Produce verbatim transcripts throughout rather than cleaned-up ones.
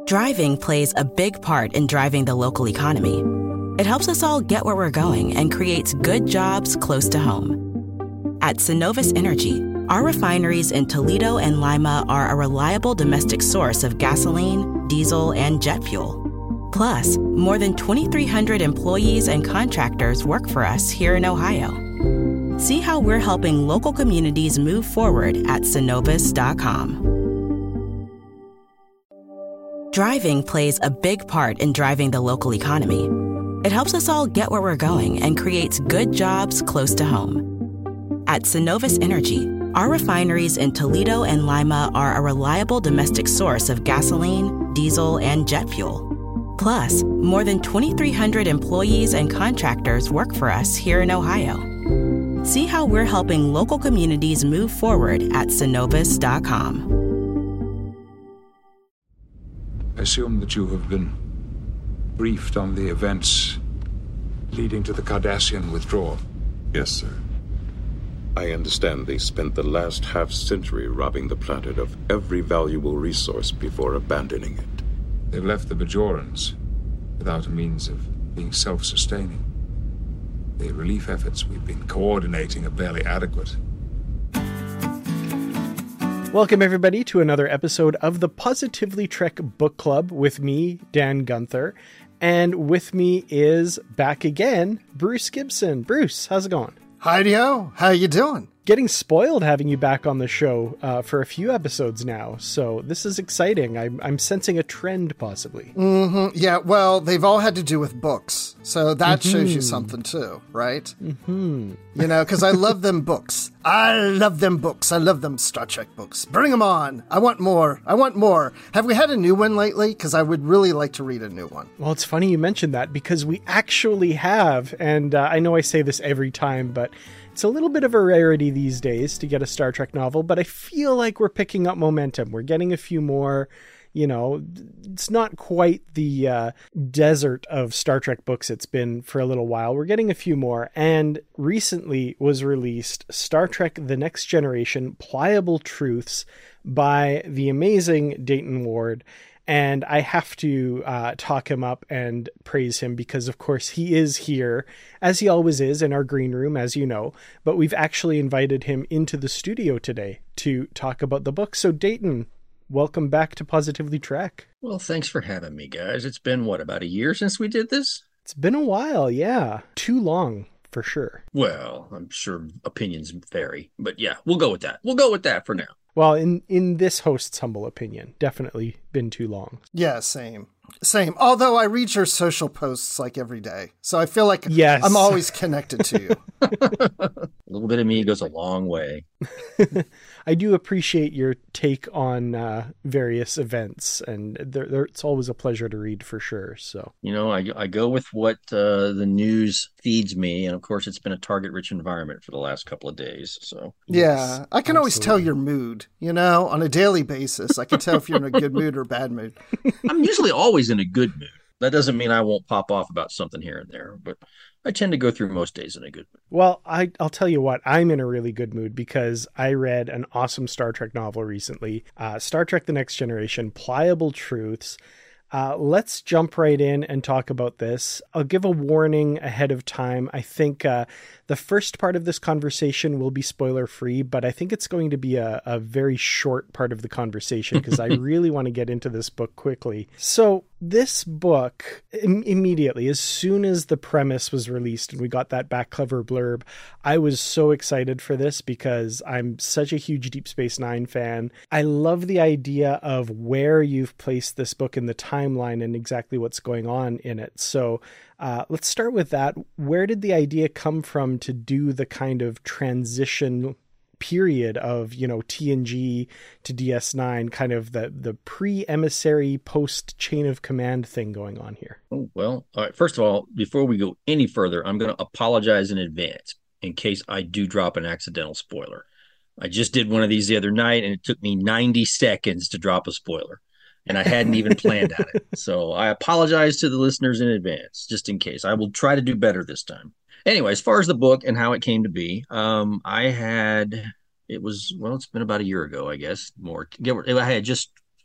Driving plays a big part in driving the local economy. It helps us all get where we're going and creates good jobs close to home. At Synovus Energy, our refineries in Toledo and Lima are a reliable domestic source of gasoline, diesel, and jet fuel. Plus, more than twenty-three hundred employees and contractors work for us here in Ohio. See how we're helping local communities move forward at synovus dot com. Driving plays a big part in driving the local economy. It helps us all get where we're going and creates good jobs close to home. At Synovus Energy, our refineries in Toledo and Lima are a reliable domestic source of gasoline, diesel, and jet fuel. Plus, more than twenty-three hundred employees and contractors work for us here in Ohio. See how we're helping local communities move forward at synovus dot com. I assume that you have been briefed on the events leading to the Cardassian withdrawal. Yes, sir. I understand they spent the last half-century robbing the planet of every valuable resource before abandoning it. They've left the Bajorans without a means of being self-sustaining. The relief efforts we've been coordinating are barely adequate. Welcome, everybody, to another episode of the Positively Trek Book Club with me, Dan Gunther. And with me is, back again, Bruce Gibson. Bruce, how's it going? Hi-de-ho. How you doing? Getting spoiled having you back on the show uh, for a few episodes now. So this is exciting. I'm, I'm sensing a trend, possibly. Mm-hmm. Yeah, well, they've all had to do with books. So that mm-hmm. shows you something, too, right? Mm-hmm. You know, because I love them books. I love them books. I love them Star Trek books. Bring them on. I want more. I want more. Have we had a new one lately? Because I would really like to read a new one. Well, it's funny you mentioned that because we actually have. And uh, I know I say this every time, but it's a little bit of a rarity these days to get a Star Trek novel, but I feel like we're picking up momentum. We're getting a few more. You know, it's not quite the uh, desert of Star Trek books it's been for a little while. We're getting a few more. And recently was released Star Trek The Next Generation, Pliable Truths by the amazing Dayton Ward. And I have to uh, talk him up and praise him because, of course, he is here, as he always is, in our green room, as you know. But we've actually invited him into the studio today to talk about the book. So, Dayton, welcome back to Positively Trek. Well, thanks for having me, guys. It's been, what, about a year since we did this? It's been a while, yeah. Too long, for sure. Well, I'm sure opinions vary. But yeah, we'll go with that. We'll go with that for now. Well, in, in this host's humble opinion, definitely been too long. Yeah, same. Same. Although I read your social posts like every day. So I feel like yes. I'm always connected to you. A little bit of me goes a long way. I do appreciate your take on uh, various events, and they're, they're, it's always a pleasure to read for sure. So, you know, I, I go with what uh, the news feeds me. And of course, it's been a target-rich environment for the last couple of days. So, yeah, yes, I can absolutely. always tell your mood, you know, on a daily basis. I can tell if you're in a good mood or bad mood. I'm usually always in a good mood. That doesn't mean I won't pop off about something here and there, but I tend to go through most days in a good mood. Well, I, I'll tell you what, I'm in a really good mood because I read an awesome Star Trek novel recently, uh, Star Trek The Next Generation, Pliable Truths. Uh, let's jump right in and talk about this. I'll give a warning ahead of time. I think uh, the first part of this conversation will be spoiler free, but I think it's going to be a, a very short part of the conversation because I really want to get into this book quickly. So this book, im- immediately, as soon as the premise was released and we got that back cover blurb, I was so excited for this because I'm such a huge Deep Space Nine fan. I love the idea of where you've placed this book in the timeline and exactly what's going on in it. So uh, let's start with that. Where did the idea come from to do the kind of transition period of, you know, T N G to D S nine, kind of the, the pre-emissary post chain of command thing going on here? Oh, well, all right. First of all, before we go any further, I'm going to apologize in advance in case I do drop an accidental spoiler. I just did one of these the other night and it took me ninety seconds to drop a spoiler. And I hadn't even planned on it. So I apologize to the listeners in advance, just in case. I will try to do better this time. Anyway, as far as the book and how it came to be, um, I had, it was, well, it's been about a year ago, I guess, more. I had just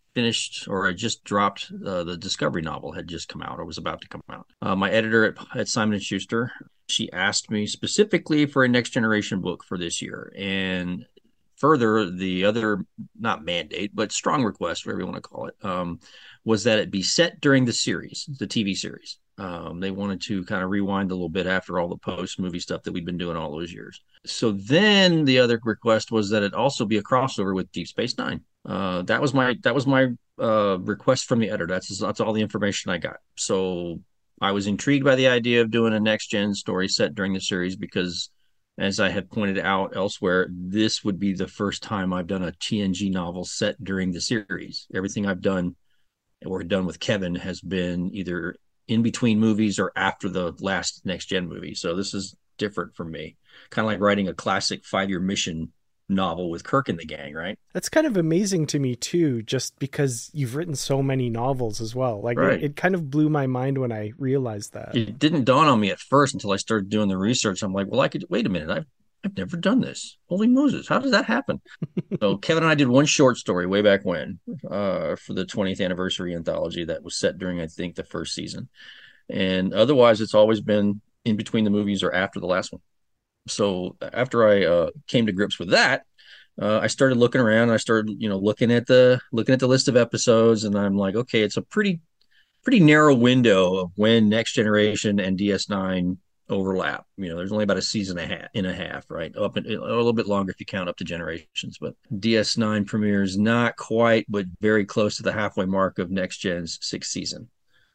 finished, or I just dropped uh, the Discovery novel had just come out or was about to come out. Uh, my editor at, at Simon and Schuster, she asked me specifically for a Next Generation book for this year. And further, the other, not mandate, but strong request, whatever you want to call it, um, was that it be set during the series, the T V series. Um, they wanted to kind of rewind a little bit after all the post-movie stuff that we'd been doing all those years. So then the other request was that it also be a crossover with Deep Space Nine. Uh, that was my that was my uh, request from the editor. That's that's all the information I got. So I was intrigued by the idea of doing a next-gen story set during the series because, as I had pointed out elsewhere, this would be the first time I've done a T N G novel set during the series. Everything I've done or done with Kevin has been either in between movies or after the last Next Gen movie. So this is different for me. Kind of like writing a classic five-year mission novel with Kirk and the gang, right? That's kind of amazing to me too, just because you've written so many novels as well. Like right. it, it kind of blew my mind when I realized that. It didn't dawn on me at first until I started doing the research. I'm like, well, I could wait a minute. I've I've never done this. Holy Moses, how does that happen? So Kevin and I did one short story way back when uh, for the twentieth anniversary anthology that was set during, I think, the first season. And otherwise, it's always been in between the movies or after the last one. So after I uh, came to grips with that, uh, I started looking around. I started, you know, looking at the looking at the list of episodes, and I'm like, okay, it's a pretty pretty narrow window of when Next Generation and D S nine overlap. You know, there's only about a season and a half, in a half, right? Up in, a little bit longer if you count up to Generations, but D S nine premieres not quite, but very close to the halfway mark of Next Gen's sixth season.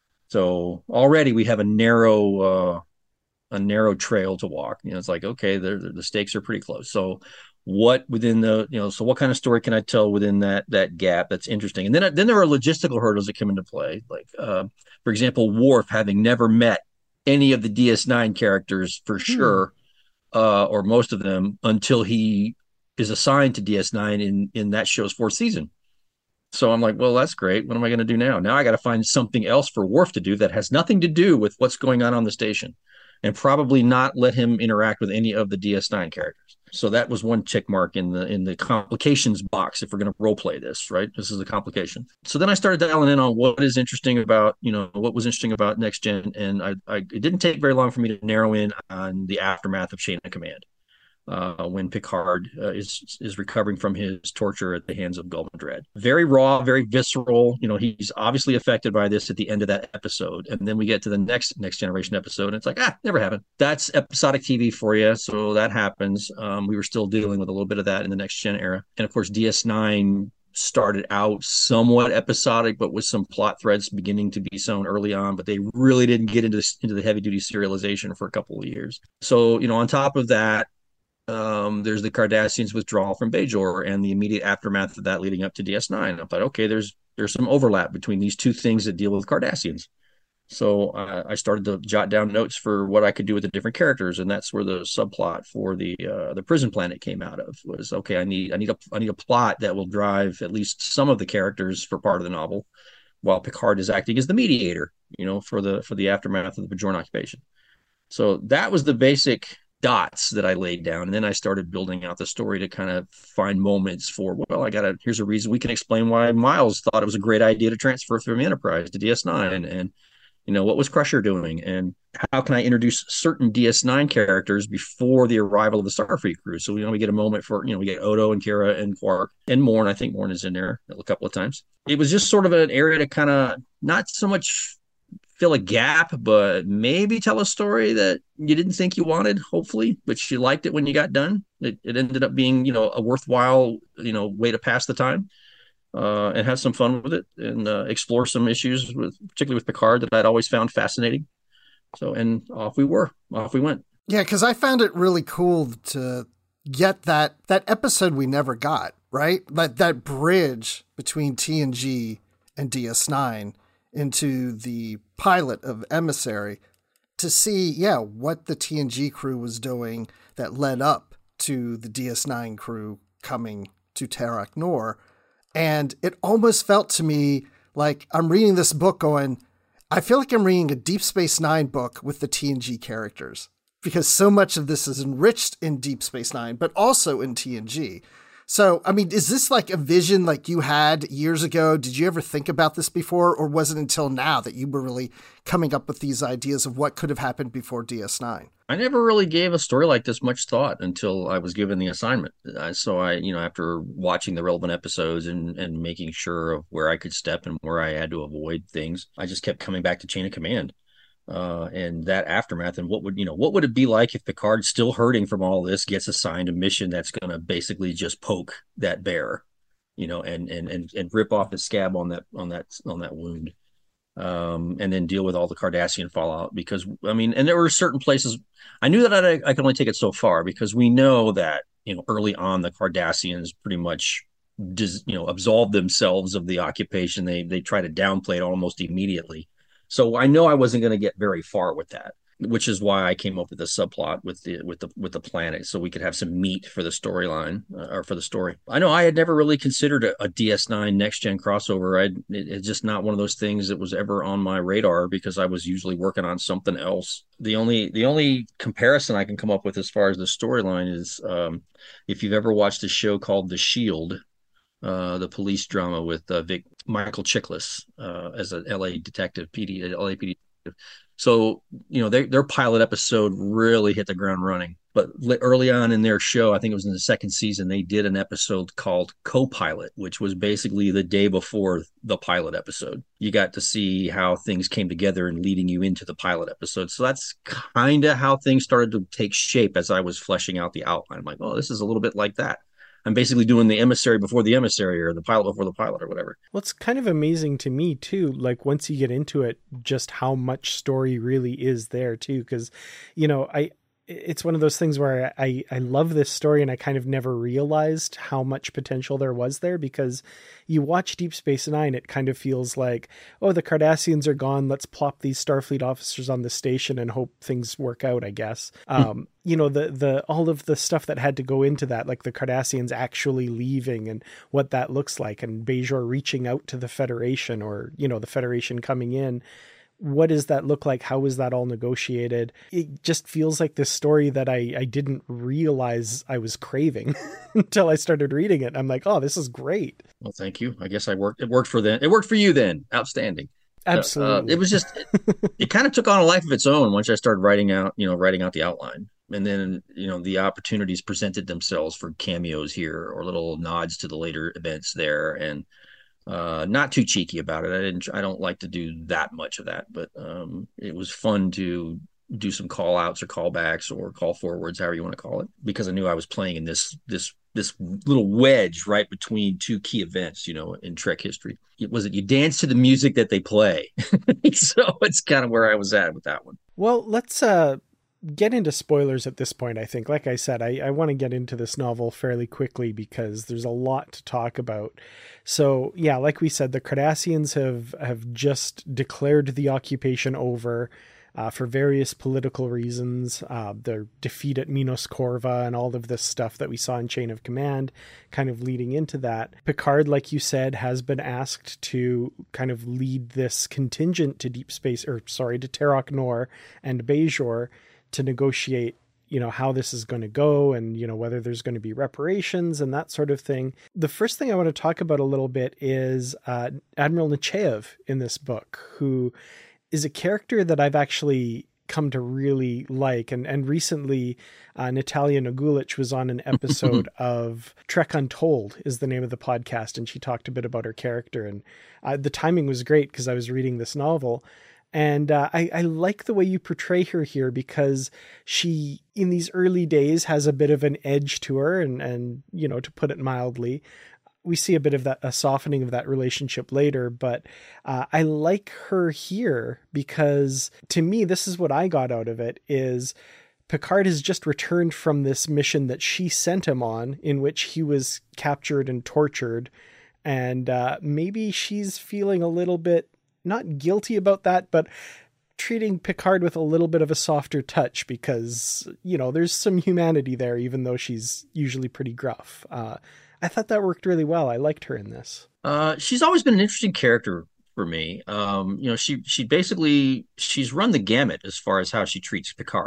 So already we have a narrow, uh, a narrow trail to walk. You know, it's like, okay, the the stakes are pretty close. So what within the, you know, so what kind of story can I tell within that that gap that's interesting? And then then there are logistical hurdles that come into play. Like, uh, for example, Worf having never met any of the D S nine characters for sure, hmm. uh, or most of them, until he is assigned to D S nine in, in that show's fourth season. So I'm like, well, that's great. What am I going to do now? Now I got to find something else for Worf to do that has nothing to do with what's going on on the station, and probably not let him interact with any of the D S nine characters. So that was one check mark in the in the complications box if we're going to role play this, right? This is a complication. So then I started dialing in on what is interesting about, you know, what was interesting about Next Gen, and I, I it didn't take very long for me to narrow in on the aftermath of Chain of Command. Uh, when Picard uh, is is recovering from his torture at the hands of Gul Madred. Very raw, very visceral. You know, he's obviously affected by this at the end of that episode. And then we get to the next Next Generation episode, and it's like, ah, never happened. That's episodic T V for you. So that happens. Um, we were still dealing with a little bit of that in the Next Gen era. And of course, D S nine started out somewhat episodic, but with some plot threads beginning to be sewn early on, but they really didn't get into, into the heavy duty serialization for a couple of years. So, you know, on top of that, Um, there's the Cardassians' withdrawal from Bajor and the immediate aftermath of that leading up to D S nine. I thought, okay, there's there's some overlap between these two things that deal with Cardassians. So uh, I started to jot down notes for what I could do with the different characters, and that's where the subplot for the uh, the prison planet came out of. Was okay, I need I need a I need a plot that will drive at least some of the characters for part of the novel, while Picard is acting as the mediator, you know, for the for the aftermath of the Bajoran occupation. So that was the basic dots that I laid down. And then I started building out the story to kind of find moments for, well, I got to, here's a reason we can explain why Miles thought it was a great idea to transfer from Enterprise to D S nine. And, and, you know, what was Crusher doing? And how can I introduce certain D S nine characters before the arrival of the Starfleet crew? So, you know, we get a moment for, you know, we get Odo and Kira and Quark and Morn. I think Morn is in there a couple of times. It was just sort of an area to kind of not so much fill a gap, but maybe tell a story that you didn't think you wanted, hopefully, but you liked it when you got done. It, it ended up being, you know, a worthwhile, you know, way to pass the time uh, and have some fun with it and uh, explore some issues with, particularly with Picard, that I'd always found fascinating. So, and off we were, off we went. Yeah, because I found it really cool to get that that episode we never got, right? That that bridge between T N G and D S nine into the pilot of Emissary to see, yeah, what the T N G crew was doing that led up to the D S nine crew coming to Tarak Nor. And it almost felt to me like I'm reading this book going, I feel like I'm reading a Deep Space Nine book with the T N G characters, because so much of this is enriched in Deep Space Nine, but also in T N G. So, I mean, is this like a vision like you had years ago? Did you ever think about this before, or was it until now that you were really coming up with these ideas of what could have happened before D S nine? I never really gave a story like this much thought until I was given the assignment. Uh, so I, you know, after watching the relevant episodes and, and making sure of where I could step and where I had to avoid things, I just kept coming back to Chain of Command. Uh, and that aftermath, and what would you know what would it be like if Picard, still hurting from all this, gets assigned a mission that's going to basically just poke that bear, you know, and and and and rip off the scab on that on that on that wound, um, and then deal with all the Cardassian fallout. Because I mean, and there were certain places I knew that I, I could only take it so far, because we know that, you know, early on the Cardassians pretty much dis, you know absolved themselves of the occupation. They they try to downplay it almost immediately. So I know I wasn't going to get very far with that, which is why I came up with the subplot with the with the with the planet, so we could have some meat for the storyline, uh, or for the story. I know I had never really considered a, a D S nine next gen crossover. I it, it's just not one of those things that was ever on my radar, because I was usually working on something else. The only the only comparison I can come up with as far as the storyline is, um, if you've ever watched a show called The Shield. Uh, the police drama with uh, Vic Michael Chiklis uh, as an L A detective, P D, L A P D detective. So, you know, they, their pilot episode really hit the ground running. But early on in their show, I think it was in the second season, they did an episode called Co-Pilot, which was basically the day before the pilot episode. You got to see how things came together and leading you into the pilot episode. So that's kind of how things started to take shape as I was fleshing out the outline. I'm like, oh, this is a little bit like that. I'm basically doing the emissary before the emissary, or the pilot before the pilot, or whatever. Well, it's kind of amazing to me too, like once you get into it, just how much story really is there too. Cause you know, I, it's one of those things where I, I love this story, and I kind of never realized how much potential there was there, because you watch Deep Space Nine, it kind of feels like, oh, the Cardassians are gone. Let's plop these Starfleet officers on the station and hope things work out, I guess. Um, you know, the, the, all of the stuff that had to go into that, like the Cardassians actually leaving and what that looks like, and Bajor reaching out to the Federation, or, you know, the Federation coming in. What does that look like? How is that all negotiated? It just feels like this story that I, I didn't realize I was craving until I started reading it. I'm like, oh, this is great. Well, thank you. I guess I worked. It worked for them. It worked for you then. Outstanding. Absolutely. Uh, uh, it was just, it, it kind of took on a life of its own once I started writing out, you know, writing out the outline. And then, you know, the opportunities presented themselves for cameos here, or little nods to the later events there. And, uh not too cheeky about it. I didn't I don't like to do that much of that, but um it was fun to do some call outs or callbacks or call forwards, however you want to call it, because I knew I was playing in this this this little wedge right between two key events, you know, in Trek history. It was it you dance to the music that they play. So it's kind of where I was at with that one. Well, let's uh get into spoilers at this point. I think, like I said, I, I want to get into this novel fairly quickly because there's a lot to talk about. So yeah, like we said, the Cardassians have, have just declared the occupation over uh, for various political reasons. Uh, their defeat at Minos Corva and all of this stuff that we saw in Chain of Command kind of leading into that. Picard, like you said, has been asked to kind of lead this contingent to Deep Space, or sorry, to Terok Nor and Bajor, to negotiate, you know, how this is going to go, and, you know, whether there's going to be reparations and that sort of thing. The first thing I want to talk about a little bit is uh, Admiral Nechayev in this book, who is a character that I've actually come to really like. And, and recently, uh, Natalia Nogulich was on an episode of Trek Untold is the name of the podcast. And she talked a bit about her character, and uh, the timing was great because I was reading this novel. And uh, I, I like the way you portray her here, because she, in these early days, has a bit of an edge to her. And, and, you know, to put it mildly, we see a bit of that, a softening of that relationship later. But uh, I like her here because, to me, this is what I got out of it, is Picard has just returned from this mission that she sent him on, in which he was captured and tortured. And uh, maybe she's feeling a little bit, not guilty about that, but treating Picard with a little bit of a softer touch, because, you know, there's some humanity there, even though she's usually pretty gruff. Uh, I thought that worked really well. I liked her in this. Uh, she's always been an interesting character for me. Um, you know, she, she basically, she's run the gamut as far as how she treats Picard.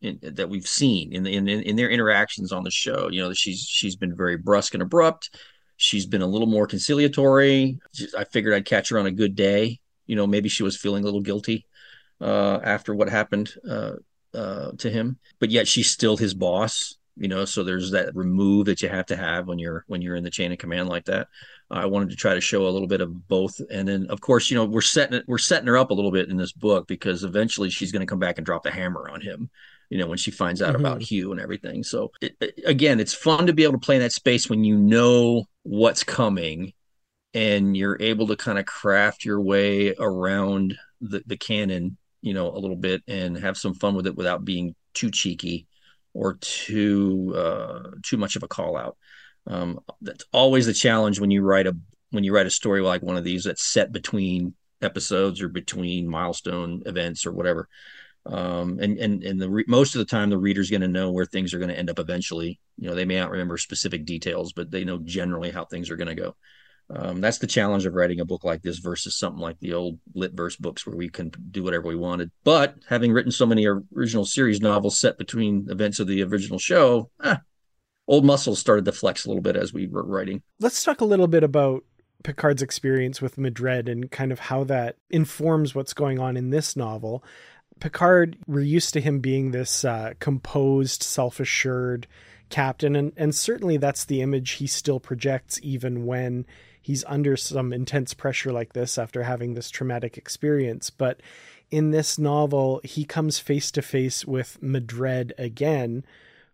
in, that we've seen in, the, in in their interactions on the show. You know, she's she's been very brusque and abrupt. She's been a little more conciliatory. I figured I'd catch her on a good day. You know, maybe she was feeling a little guilty uh, after what happened uh, uh, to him, but yet she's still his boss. You know, so there's that remove that you have to have when you're when you're in the chain of command like that. I wanted to try to show a little bit of both, and then of course, you know, we're setting it, we're setting her up a little bit in this book because eventually she's going to come back and drop the hammer on him. You know, when she finds out mm-hmm. about Hugh and everything. So it, it, again, it's fun to be able to play in that space when you know what's coming, and you're able to kind of craft your way around the the canon, you know, a little bit and have some fun with it without being too cheeky or too uh, too much of a call out. Um, that's always the challenge when you write a when you write a story like one of these that's set between episodes or between milestone events or whatever. Um, and and and the re- most of the time the reader's going to know where things are going to end up eventually. You know, they may not remember specific details, but they know generally how things are going to go. Um, that's the challenge of writing a book like this versus something like the old lit verse books where we can do whatever we wanted. But having written so many original series novels set between events of the original show, eh, old muscles started to flex a little bit as we were writing. Let's talk a little bit about Picard's experience with Madred and kind of how that informs what's going on in this novel. Picard, we're used to him being this uh, composed, self-assured captain, and, and certainly that's the image he still projects even when he's under some intense pressure like this after having this traumatic experience. But in this novel, he comes face to face with Madred again,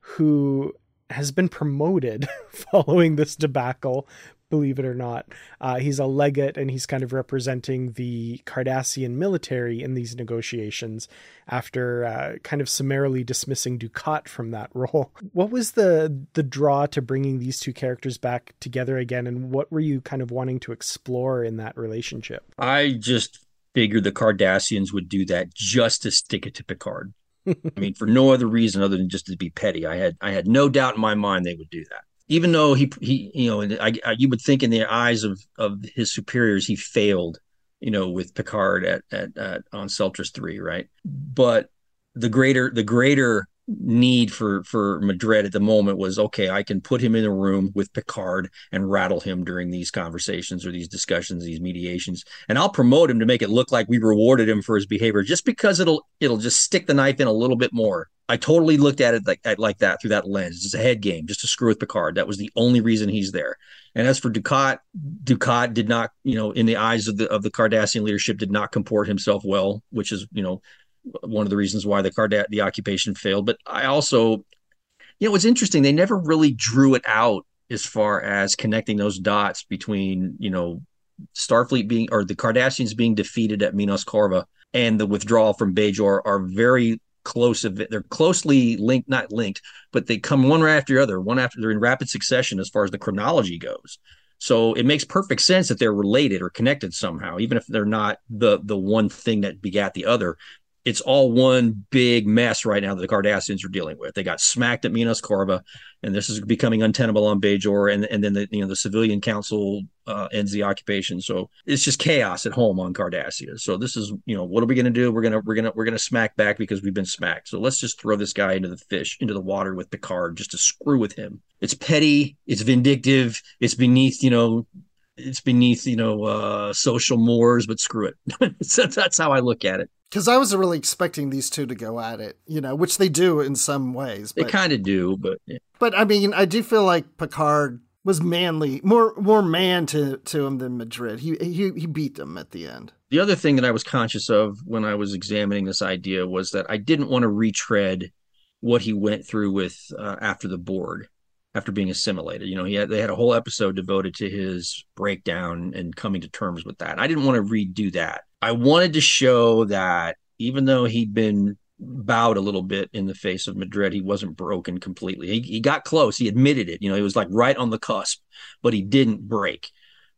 who has been promoted following this debacle, believe it or not. Uh, he's a legate, and he's kind of representing the Cardassian military in these negotiations after uh, kind of summarily dismissing Dukat from that role. What was the the draw to bringing these two characters back together again, and what were you kind of wanting to explore in that relationship? I just figured the Cardassians would do that just to stick it to Picard. I mean, for no other reason other than just to be petty. I had I had no doubt in my mind they would do that. Even though he, he, you know, I, I, you would think in the eyes of, of his superiors, he failed, you know, with Picard at, at, at on Celtris three, right? But the greater, the greater need for, for Madred at the moment was, okay, I can put him in a room with Picard and rattle him during these conversations or these discussions, these mediations, and I'll promote him to make it look like we rewarded him for his behavior, just because it'll, it'll just stick the knife in a little bit more. I totally looked at it like like that through that lens. It's a head game, just to screw with Picard. That was the only reason he's there. And as for Dukat, Dukat did not, you know, in the eyes of the of the Cardassian leadership, did not comport himself well, which is, you know, one of the reasons why the Card the occupation failed. But I also, you know, it's interesting. They never really drew it out as far as connecting those dots between, you know, Starfleet being or the Cardassians being defeated at Minos Corva and the withdrawal from Bajor are very close of it. They're closely linked, not linked, but they come one right after the other, one after they're in rapid succession as far as the chronology goes. So it makes perfect sense that they're related or connected somehow, even if they're not the the one thing that begat the other. It's all one big mess right now that the Cardassians are dealing with. They got smacked at Minos Corva, and this is becoming untenable on Bajor, and and then the you know the civilian council uh, ends the occupation. So it's just chaos at home on Cardassia. So this is you know what are we going to do? We're gonna we're gonna we're gonna smack back because we've been smacked. So let's just throw this guy into the fish into the water with Picard just to screw with him. It's petty. It's vindictive. It's beneath you know. It's beneath, you know, uh, social mores, but screw it. So that's how I look at it. Because I was really expecting these two to go at it, you know, which they do in some ways. But, they kind of do, but... Yeah. But, I mean, I do feel like Picard was manly, more more man to, to him than Madred. He, he, he beat them at the end. The other thing that I was conscious of when I was examining this idea was that I didn't want to retread what he went through with uh, after the Borg. After being assimilated, you know, he had they had a whole episode devoted to his breakdown and coming to terms with that. I didn't want to redo that. I wanted to show that even though he'd been bowed a little bit in the face of Madred, he wasn't broken completely. He, he got close. He admitted it. You know, he was like right on the cusp, but he didn't break.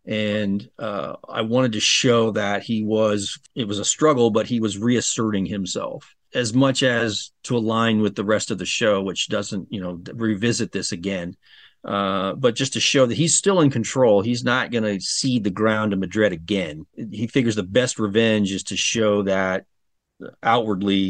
And uh, I wanted to show that he was, it was a struggle, but he was reasserting himself as much as to align with the rest of the show, which doesn't, you know, revisit this again. Uh, but just to show that he's still in control. He's not going to cede the ground to Madred again. He figures the best revenge is to show that outwardly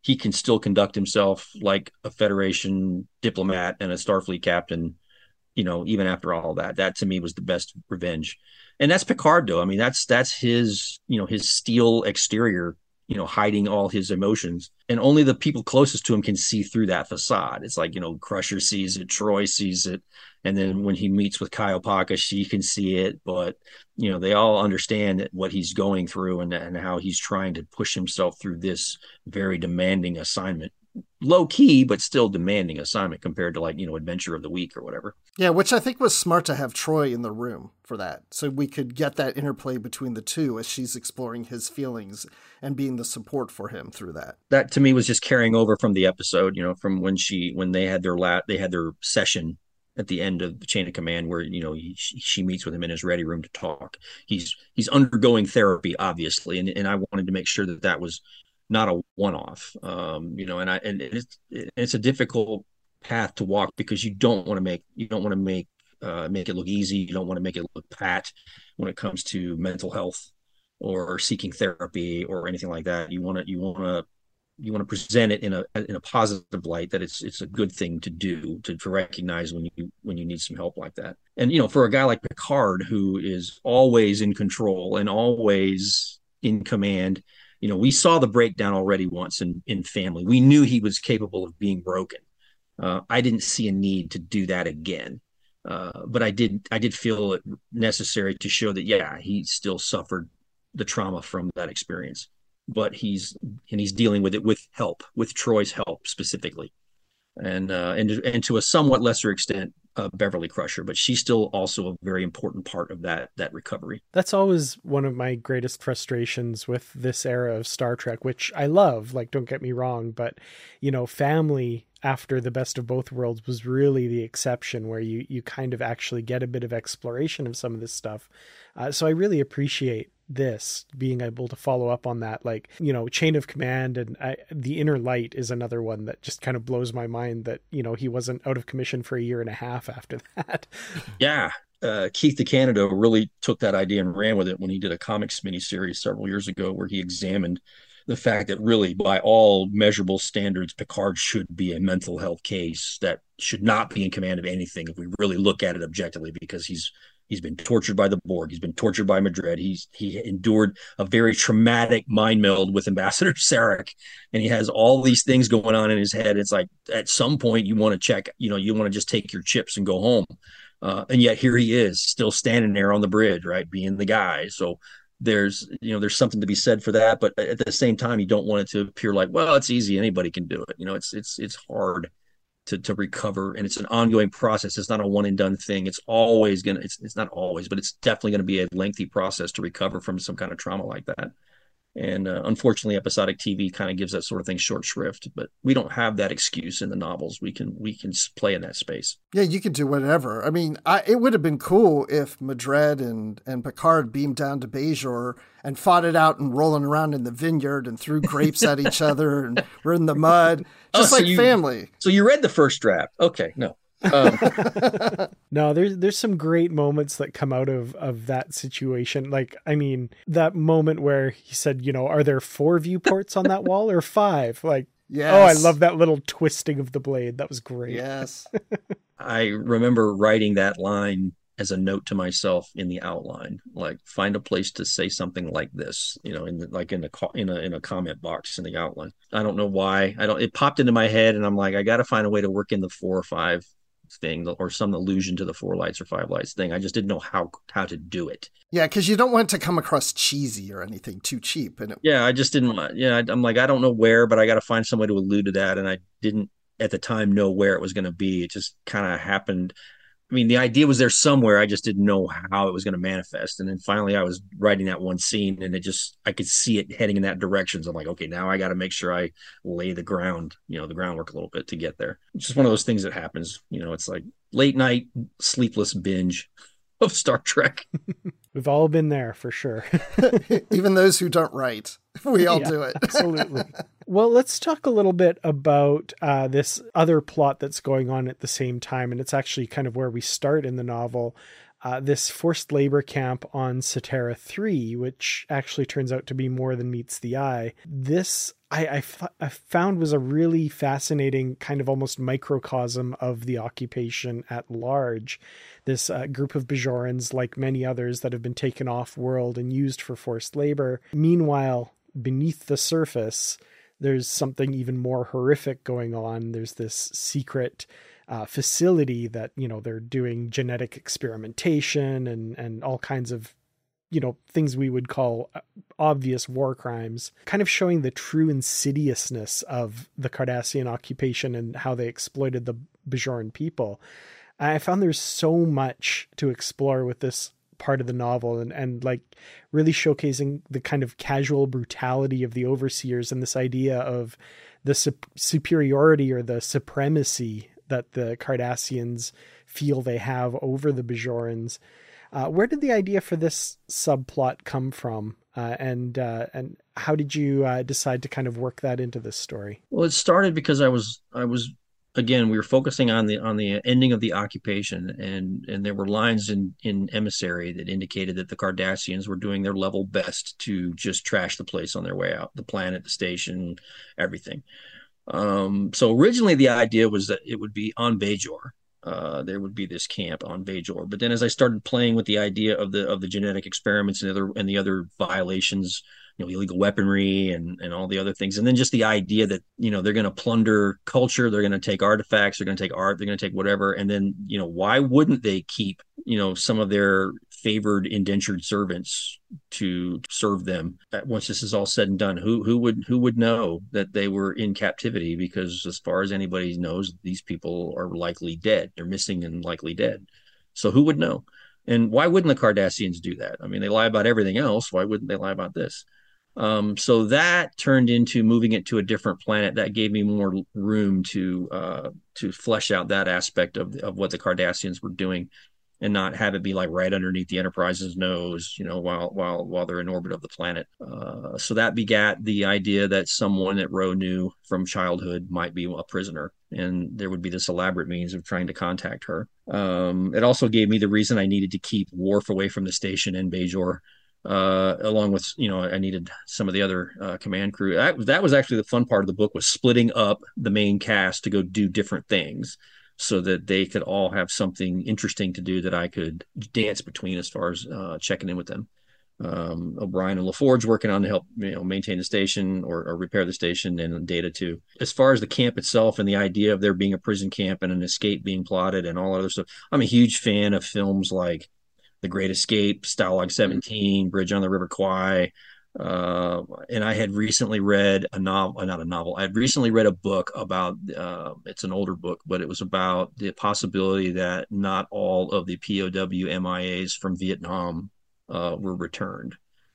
he can still conduct himself like a Federation diplomat and a Starfleet captain, you know, even after all that. That to me was the best revenge. And that's Picard, though. I mean, that's that's his, you know, his steel exterior, you know, hiding all his emotions. And only the people closest to him can see through that facade. It's like, you know, Crusher sees it, Troy sees it. And then when he meets with Kaiopaka, she can see it. But, you know, they all understand what he's going through and, and how he's trying to push himself through this very demanding assignment. Low key, but still demanding assignment compared to, like, you know, Adventure of the Week or whatever. Yeah, which I think was smart to have Troy in the room for that. So we could get that interplay between the two as she's exploring his feelings and being the support for him through that. That to me was just carrying over from the episode, you know, from when she, when they had their lat, they had their session at the end of the Chain of Command where, you know, he, she meets with him in his ready room to talk. He's, he's undergoing therapy, obviously. And, and I wanted to make sure that that was not a one-off, um, you know, and I, and it's, it's a difficult path to walk because you don't want to make, you don't want to make, uh, make it look easy. You don't want to make it look pat when it comes to mental health or seeking therapy or anything like that. You want to, you want to, you want to present it in a, in a positive light that it's, it's a good thing to do to, to recognize when you, when you need some help like that. And, you know, for a guy like Picard, who is always in control and always in command, you know, we saw the breakdown already once in, in Family. We knew he was capable of being broken. Uh, I didn't see a need to do that again. Uh, but I did, I did feel it necessary to show that, yeah, he still suffered the trauma from that experience, but he's, and he's dealing with it with help, with Troy's help specifically. And, uh, and, and to a somewhat lesser extent, uh, Beverly Crusher, but she's still also a very important part of that, that recovery. That's always one of my greatest frustrations with this era of Star Trek, which I love, like, don't get me wrong, but, you know, Family after the Best of Both Worlds was really the exception where you, you kind of actually get a bit of exploration of some of this stuff. Uh, so I really appreciate this being able to follow up on that, like, you know, Chain of Command and I, The Inner Light is another one that just kind of blows my mind that, you know, he wasn't out of commission for a year and a half after that. Yeah. Uh, Keith DeCandido really took that idea and ran with it when he did a comics miniseries several years ago where he examined the fact that really by all measurable standards, Picard should be a mental health case that should not be in command of anything if we really look at it objectively, because he's He's been tortured by the Borg. He's been tortured by Madrid. He's he endured a very traumatic mind meld with Ambassador Sarek, and he has all these things going on in his head. It's like at some point you want to check, you know, you want to just take your chips and go home, uh, and yet here he is, still standing there on the bridge, right, being the guy. So there's, you know, there's something to be said for that, but at the same time, you don't want it to appear like, well, it's easy, anybody can do it. You know, it's it's it's hard to to recover, and it's an ongoing process. It's not a one and done thing. It's always gonna it's it's not always, but it's definitely going to be a lengthy process to recover from some kind of trauma like that. And uh, unfortunately, episodic T V kind of gives that sort of thing short shrift, but we don't have that excuse in the novels. We can we can play in that space. Yeah, you can do whatever. I mean, I, it would have been cool if Madred and, and Picard beamed down to Bajor and fought it out and rolling around in the vineyard and threw grapes at each other and were in the mud, just oh, so like you, Family. So you read the first draft. Okay, no. Um, no, there's there's some great moments that come out of of that situation. Like, I mean, that moment where he said, you know, are there four viewports on that wall or five? Like, yes. Oh, I love that little twisting of the blade. That was great. Yes. I remember writing that line as a note to myself in the outline, like find a place to say something like this, you know, in the, like in a in a in a comment box in the outline. I don't know why. I don't. It popped into my head, and I'm like, I got to find a way to work in the four or five thing or some allusion to the four lights or five lights thing. I just didn't know how how to do it. Yeah, because you don't want it to come across cheesy or anything too cheap. And it- yeah, I just didn't. Yeah, I'm like, I don't know where, but I got to find some way to allude to that, and I didn't at the time know where it was going to be. It just kind of happened. I mean, the idea was there somewhere. I just didn't know how it was going to manifest. And then finally I was writing that one scene and it just, I could see it heading in that direction. So I'm like, okay, now I got to make sure I lay the ground, you know, the groundwork a little bit to get there. It's just one of those things that happens. You know, it's like late night, sleepless binge of Star Trek. We've all been there for sure. Even those who don't write, we all yeah, do it. Absolutely. Well, let's talk a little bit about uh, this other plot that's going on at the same time. And it's actually kind of where we start in the novel. uh, this forced labor camp on Cetera three, which actually turns out to be more than meets the eye. This I, I, f- I found was a really fascinating kind of almost microcosm of the occupation at large. This uh, group of Bajorans, like many others that have been taken off world and used for forced labor. Meanwhile, beneath the surface, there's something even more horrific going on. There's this secret uh, facility that, you know, they're doing genetic experimentation and, and all kinds of, you know, things we would call obvious war crimes, kind of showing the true insidiousness of the Cardassian occupation and how they exploited the Bajoran people. I found there's so much to explore with this part of the novel, and, and like really showcasing the kind of casual brutality of the overseers and this idea of the su- superiority or the supremacy that the Cardassians feel they have over the Bajorans. Uh, where did the idea for this subplot come from? Uh, and uh, and how did you uh, decide to kind of work that into this story? Well, it started because I was I was again we were focusing on the on the ending of the occupation, and and there were lines in in Emissary that indicated that the Cardassians were doing their level best to just trash the place on their way out, the planet, the station, everything. Um, so originally the idea was that it would be on Bajor. Uh, there would be this camp on Bajor. But then as I started playing with the idea of the of the genetic experiments and other and the other violations, you know, illegal weaponry and, and all the other things, and then just the idea that, you know, they're going to plunder culture, they're going to take artifacts, they're going to take art, they're going to take whatever. And then, you know, why wouldn't they keep, you know, some of their favored indentured servants to serve them once this is all said and done? Who who would who would know that they were in captivity? Because as far as anybody knows, these people are likely dead. They're missing and likely dead. So who would know? And why wouldn't the Cardassians do that? I mean, they lie about everything else. Why wouldn't they lie about this? Um, so that turned into moving it to a different planet. That gave me more room to uh, to flesh out that aspect of of what the Cardassians were doing, and not have it be like right underneath the Enterprise's nose, you know, while while while they're in orbit of the planet. Uh, so that begat the idea that someone that Ro knew from childhood might be a prisoner, and there would be this elaborate means of trying to contact her. Um, it also gave me the reason I needed to keep Worf away from the station in Bajor. Uh, along with, you know, I needed some of the other uh, command crew. That, that was actually the fun part of the book, was splitting up the main cast to go do different things, so that they could all have something interesting to do that I could dance between as far as uh, checking in with them. Um, O'Brien and LaForge working on to help, you know, maintain the station or, or repair the station, and Data too. As far as the camp itself and the idea of there being a prison camp and an escape being plotted and all other stuff, I'm a huge fan of films like The Great Escape, Stalag seventeen, Bridge on the River Kwai. Uh, and I had recently read a novel, not a novel. I had recently read a book about, uh, it's an older book, but it was about the possibility that not all of the P O W M I As from Vietnam uh, were returned.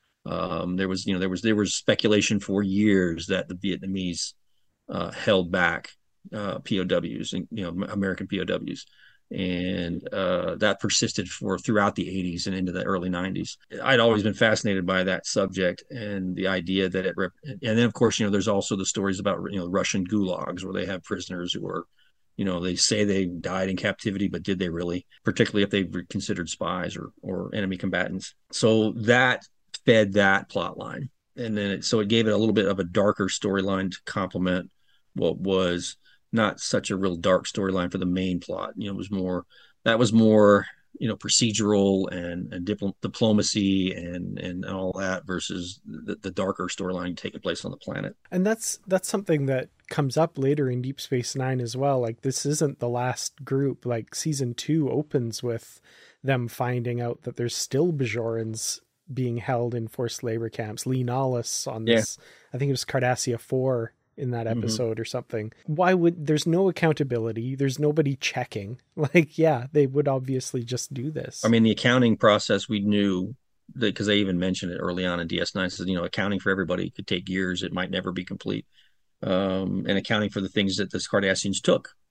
Um, there was, you know, there was, there was speculation for years that the Vietnamese uh, held back uh, P O Ws and, you know, American P O Ws. And uh, that persisted for throughout the eighties and into the early nineties. I'd always been fascinated by that subject and the idea that it, rep- and then of course, you know, there's also the stories about, you know, Russian gulags where they have prisoners who are, you know, they say they died in captivity, but did they really? Particularly if they were considered spies or or enemy combatants. So that fed that plot line, and then it, so it gave it a little bit of a darker storyline to complement what was not such a real dark storyline for the main plot. You know, it was more, that was more, you know, procedural and, and dipl- diplomacy and, and all that versus the, the darker storyline taking place on the planet. And that's, that's something that comes up later in Deep Space Nine as well. Like, this isn't the last group. Like, season two opens with them finding out that there's still Bajorans being held in forced labor camps. Lee Nollis on this, yeah. I think it was Cardassia four in that episode mm-hmm. or something. Why would, there's no accountability, there's nobody checking. Like, yeah, they would obviously just do this. I mean, the accounting process, we knew that, because they even mentioned it early on in D S nine, says, you know, accounting for everybody could take years, it might never be complete. Um, and accounting for the things that the Cardassians took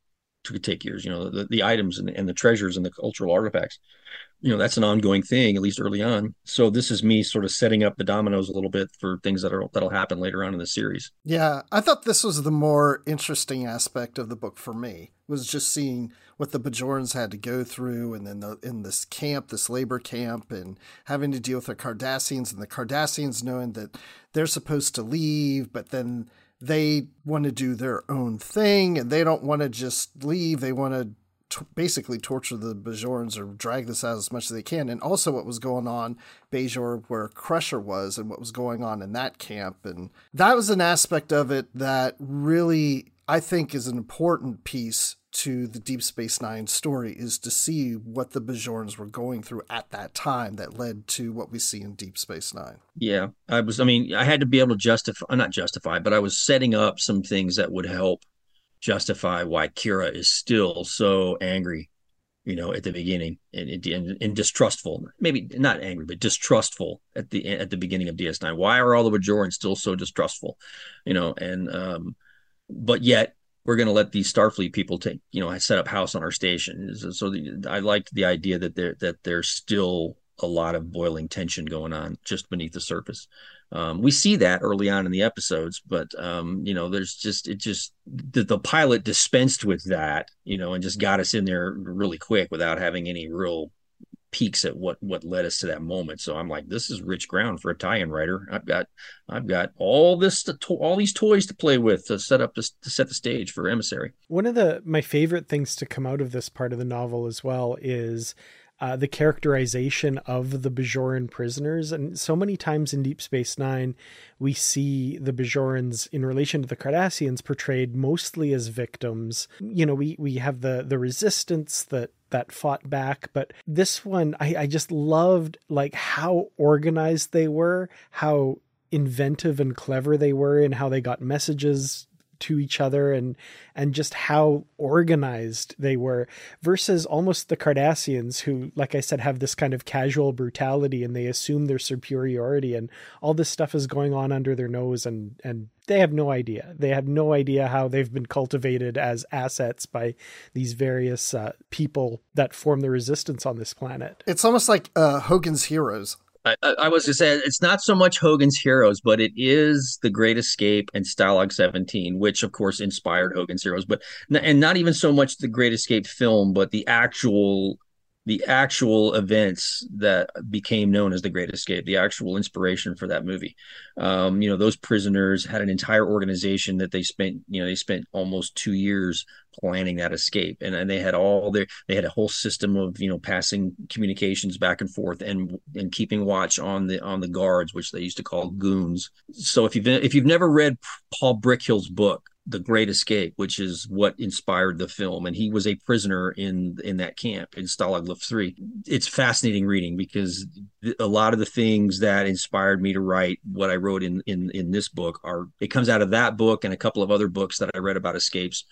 could take years. You know, the, the items and, and the treasures and the cultural artifacts. You know, that's an ongoing thing, at least early on. So this is me sort of setting up the dominoes a little bit for things that are that'll happen later on in the series. Yeah, I thought this was the more interesting aspect of the book for me, was just seeing what the Bajorans had to go through, and then the, in this camp, this labor camp, and having to deal with the Cardassians, and the Cardassians knowing that they're supposed to leave, but then they want to do their own thing, and they don't want to just leave. They want to t- basically torture the Bajorans or drag this out as much as they can. And also what was going on Bajor, where Crusher was, and what was going on in that camp. And that was an aspect of it that really, I think, is an important piece to the Deep Space Nine story, is to see what the Bajorans were going through at that time that led to what we see in Deep Space Nine. Yeah, I was, I mean, I had to be able to justify, not justify, but I was setting up some things that would help justify why Kira is still so angry, you know, at the beginning, and, and, and distrustful, maybe not angry, but distrustful at the, at the beginning of D S nine. Why are all the Bajorans still so distrustful, you know, and, um, but yet, we're going to let these Starfleet people take, you know, I set up house on our station. So, so the, I liked the idea that there, that there's still a lot of boiling tension going on just beneath the surface. Um, we see that early on in the episodes, but, um, you know, there's just, it just, the, the pilot dispensed with that, you know, and just got us in there really quick without having any real peeks at what what led us to that moment. So I'm like, this is rich ground for a tie-in writer. I've got I've got all this to, all these toys to play with to set up this, to set the stage for Emissary. One of the my favorite things to come out of this part of the novel as well is uh, the characterization of the Bajoran prisoners. And so many times in Deep Space Nine, we see the Bajorans in relation to the Cardassians portrayed mostly as victims. You know, we we have the the resistance that that fought back, but this one, I, I just loved like how organized they were, how inventive and clever they were, and how they got messages to each other, and and just how organized they were, versus almost the Cardassians, who, like I said, have this kind of casual brutality, and they assume their superiority, and all this stuff is going on under their nose, and and they have no idea. They have no idea how they've been cultivated as assets by these various uh, people that form the resistance on this planet. It's almost like uh, Hogan's Heroes. I, I was to say, it's not so much Hogan's Heroes, but it is The Great Escape and Stalag seventeen, which of course inspired Hogan's Heroes, but and not even so much the Great Escape film, but the actual the actual events that became known as The Great Escape, the actual inspiration for that movie. Um, you know, those prisoners had an entire organization that they spent, you know, they spent almost two years planning that escape. And, and they had all their, they had a whole system of, you know, passing communications back and forth, and, and keeping watch on the, on the guards, which they used to call goons. So if you've, if you've never read Paul Brickhill's book, The Great Escape, which is what inspired the film, and he was a prisoner in in that camp in Stalag Luft three. It's fascinating reading, because a lot of the things that inspired me to write what I wrote in in in this book are, it comes out of that book and a couple of other books that I read about escapes,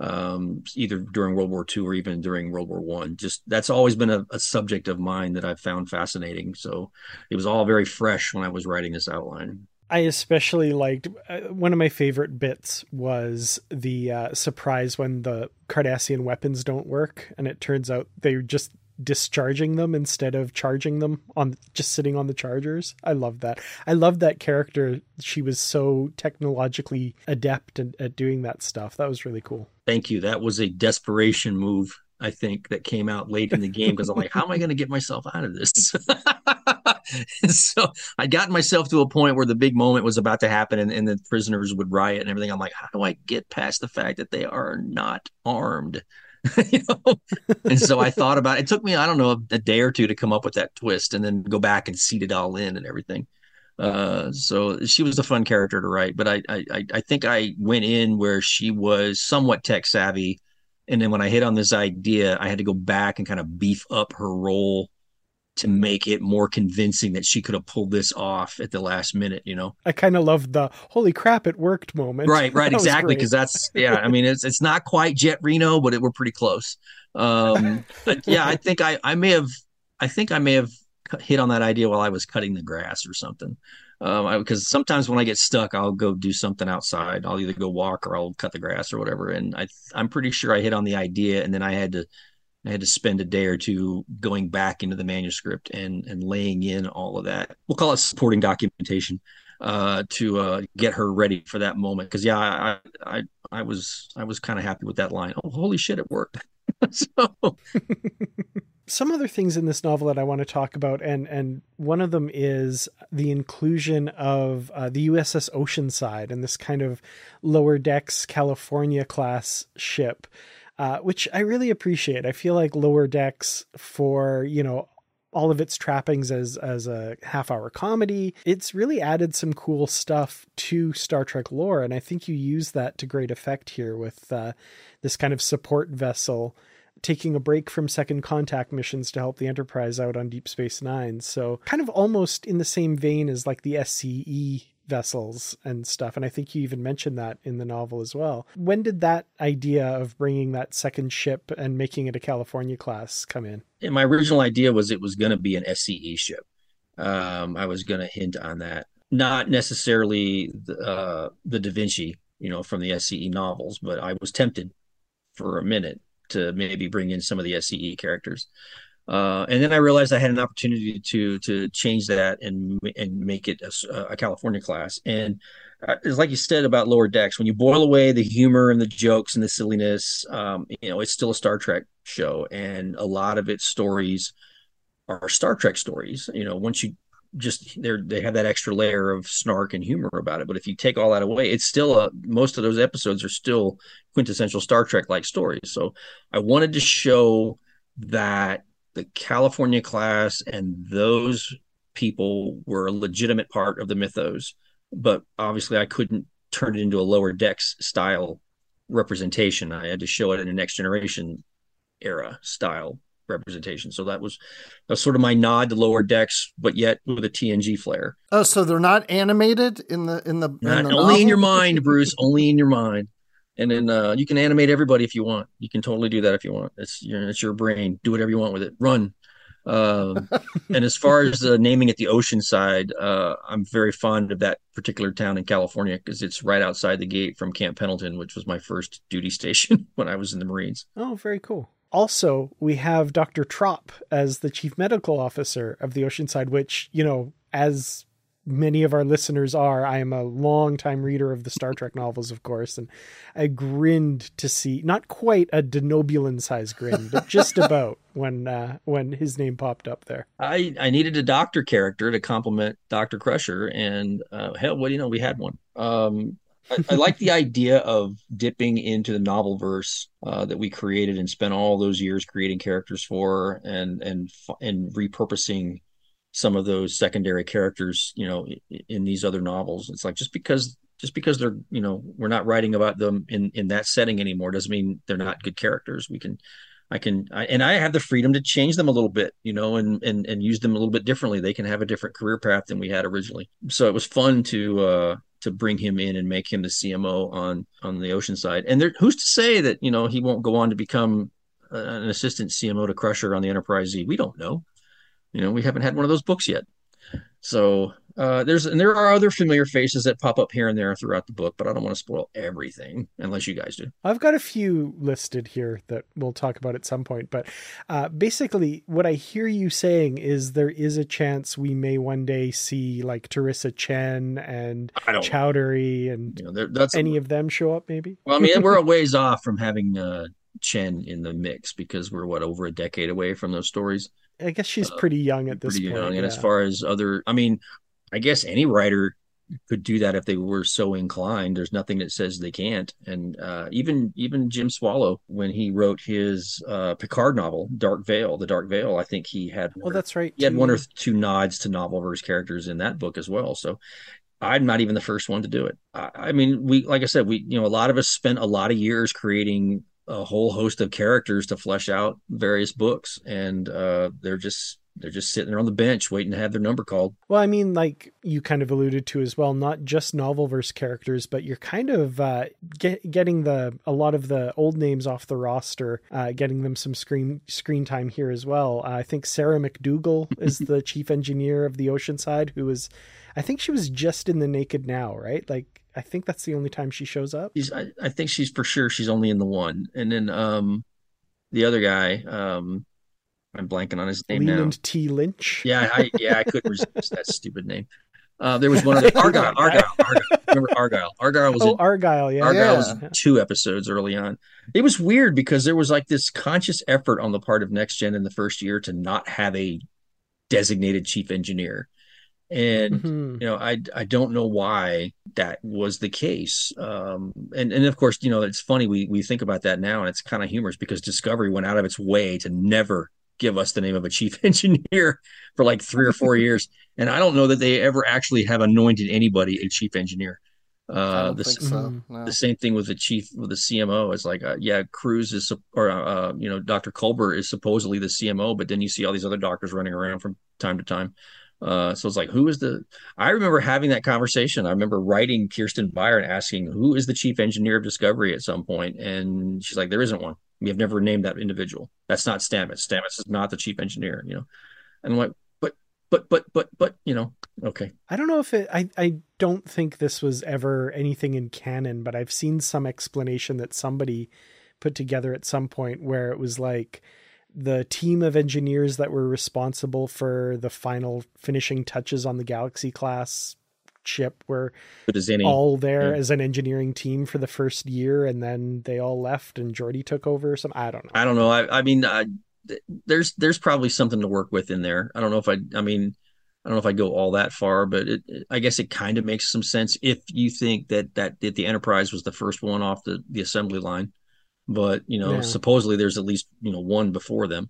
um, either during World War Two or even during World War One. Just that's always been a, a subject of mine that I've found fascinating. So it was all very fresh when I was writing this outline. I especially liked, uh, one of my favorite bits was the uh, surprise when the Cardassian weapons don't work, and it turns out they're just discharging them instead of charging them, on just sitting on the chargers. I love that. I love that character. She was so technologically adept at, at doing that stuff. That was really cool. Thank you. That was a desperation move, I think, that came out late in the game, because I'm like, how am I going to get myself out of this? So I got myself to a point where the big moment was about to happen, and, and the prisoners would riot and everything. I'm like, how do I get past the fact that they are not armed? You know? And so I thought about it. It took me, I don't know, a day or two to come up with that twist, and then go back and seed it all in and everything. Uh, so she was a fun character to write, but I, I, I think I went in where she was somewhat tech savvy. And then when I hit on this idea, I had to go back and kind of beef up her role to make it more convincing that she could have pulled this off at the last minute, you know? I kind of loved the holy crap, it worked moment. Right, right, exactly. Because that's, yeah, I mean, it's it's not quite Jet Reno, but it, we're pretty close. Um, but yeah, I think I, I may have, I think I may have hit on that idea while I was cutting the grass or something. Um, because sometimes when I get stuck, I'll go do something outside. I'll either go walk or I'll cut the grass or whatever. And I, I'm pretty sure I hit on the idea, and then I had to, I had to spend a day or two going back into the manuscript and and laying in all of that. We'll call it supporting documentation uh, to uh, get her ready for that moment. Because yeah, I, I I was I was kind of happy with that line. Oh, holy shit, it worked. So. Some other things in this novel that I want to talk about, and and one of them is the inclusion of uh, the U S S Oceanside and this kind of lower decks California class ship, uh, which I really appreciate. I feel like Lower Decks, for, you know, all of its trappings as as a half hour comedy, it's really added some cool stuff to Star Trek lore, and I think you use that to great effect here with uh, this kind of support vessel taking a break from second contact missions to help the Enterprise out on Deep Space Nine. So kind of almost in the same vein as like the S C E vessels and stuff. And I think you even mentioned that in the novel as well. When did that idea of bringing that second ship and making it a California class come in? And my original idea was it was going to be an S C E ship. Um, I was going to hint on that. Not necessarily the, uh, the Da Vinci, you know, from the S C E novels, but I was tempted for a minute to maybe bring in some of the S C E characters. Uh, and then I realized I had an opportunity to to change that and and make it a, a California class. And it's like you said about Lower Decks, when you boil away the humor and the jokes and the silliness, um, you know, it's still a Star Trek show. And a lot of its stories are Star Trek stories. You know, once you just, they're, they have that extra layer of snark and humor about it. But if you take all that away, it's still a, most of those episodes are still quintessential Star Trek like stories. So I wanted to show that the California class and those people were a legitimate part of the mythos, but obviously I couldn't turn it into a Lower Decks style representation. I had to show it in a Next Generation era style representation. So that was, that was sort of my nod to Lower Decks, but yet with a T N G flair. Oh, so they're not animated in the in the, in not, the only novel? In your mind, Bruce. Only in your mind. And then uh, you can animate everybody if you want. You can totally do that if you want. It's your it's your brain. Do whatever you want with it. Run. Um, and as far as uh, naming it the Oceanside, uh, I'm very fond of that particular town in California because it's right outside the gate from Camp Pendleton, which was my first duty station when I was in the Marines. Oh, very cool. Also, we have Doctor Trop as the chief medical officer of the Oceanside, which, you know, as many of our listeners are, I am a long-time reader of the Star Trek novels, of course, and I grinned to see, not quite a Denobulan-sized grin, but just about when uh, when his name popped up there. I, I needed a doctor character to complement Doctor Crusher, and uh, hell, what do you know? We had one. Um, I, I like the idea of dipping into the novel verse uh, that we created and spent all those years creating characters for, and and and repurposing some of those secondary characters, you know, in, in these other novels. It's like just because just because they're, you know, we're not writing about them in in that setting anymore doesn't mean they're not good characters. We can. I can, I, and I have the freedom to change them a little bit, you know, and, and, and use them a little bit differently. They can have a different career path than we had originally. So it was fun to, uh, to bring him in and make him the C M O on, on the Oceanside. And there, who's to say that, you know, he won't go on to become an assistant C M O to Crusher on the Enterprise Z? We don't know. You know, we haven't had one of those books yet. So uh, there's, and there are other familiar faces that pop up here and there throughout the book, but I don't want to spoil everything unless you guys do. I've got a few listed here that we'll talk about at some point, but uh, basically what I hear you saying is there is a chance we may one day see like Teresa Chen and Chowdhury and you know, that's any a, of them show up maybe. Well, I mean, we're a ways off from having uh, Chen in the mix because we're what, over a decade away from those stories. I guess she's pretty young at this pretty point. Young. Yeah. And as far as other, I mean, I guess any writer could do that if they were so inclined. There's nothing that says they can't. And uh, even even Jim Swallow, when he wrote his uh, Picard novel, Dark Veil, The Dark Veil, I think he had. Oh, that's right. He had one or two nods to Novelverse characters in that book as well. So I'm not even the first one to do it. I, I mean, we, like I said, we, you know, a lot of us spent a lot of years creating a whole host of characters to flesh out various books, and uh, they're just they're just sitting there on the bench waiting to have their number called. Well, I mean, like you kind of alluded to as well, not just Novelverse characters, but you're kind of uh, get, getting the a lot of the old names off the roster, uh, getting them some screen screen time here as well. Uh, I think Sarah McDougall is the chief engineer of the Oceanside, who was I think she was just in the Naked Now, right? Like, I think that's the only time she shows up. She's, I, I think she's for sure she's only in the one. And then um, the other guy, um, I'm blanking on his name Leland now. T. Lynch. Yeah, I, yeah, I couldn't resist that stupid name. Uh, there was one other Argyle. Argyle. Argyle. Remember Argyle? Argyle was oh in, Argyle. Yeah, Argyle yeah. was in two episodes early on. It was weird because there was like this conscious effort on the part of Next Gen in the first year to not have a designated chief engineer, and mm-hmm. you know, I I don't know why that was the case. Um, and and of course, you know, it's funny we we think about that now, and it's kind of humorous because Discovery went out of its way to never give us the name of a chief engineer for like three or four years. And I don't know that they ever actually have anointed anybody a chief engineer. Uh, I don't the, think so. No. the same thing with the chief, with the C M O. It's like, uh, yeah, Cruz is, or, uh, you know, Doctor Culber is supposedly the C M O, but then you see all these other doctors running around from time to time. Uh, so it's like, who is the, I remember having that conversation. I remember writing Kirsten Beyer and asking, who is the chief engineer of Discovery at some point? And she's like, there isn't one. We have never named that individual. That's not Stamets. Stamets is not the chief engineer, you know? And I'm like, but, but, but, but, but, you know, okay. I don't know if it, I, I don't think this was ever anything in canon, but I've seen some explanation that somebody put together at some point where it was like the team of engineers that were responsible for the final finishing touches on the Galaxy class ship were any, all there yeah. as an engineering team for the first year, and then they all left and Geordi took over or something. I don't know. I don't know. I, I mean, I, there's there's probably something to work with in there. I don't know if I. I mean, I don't know if I go all that far, but it, it, I guess it kind of makes some sense if you think that that, that the Enterprise was the first one off the, the assembly line. But you know, yeah. supposedly there's at least you know one before them.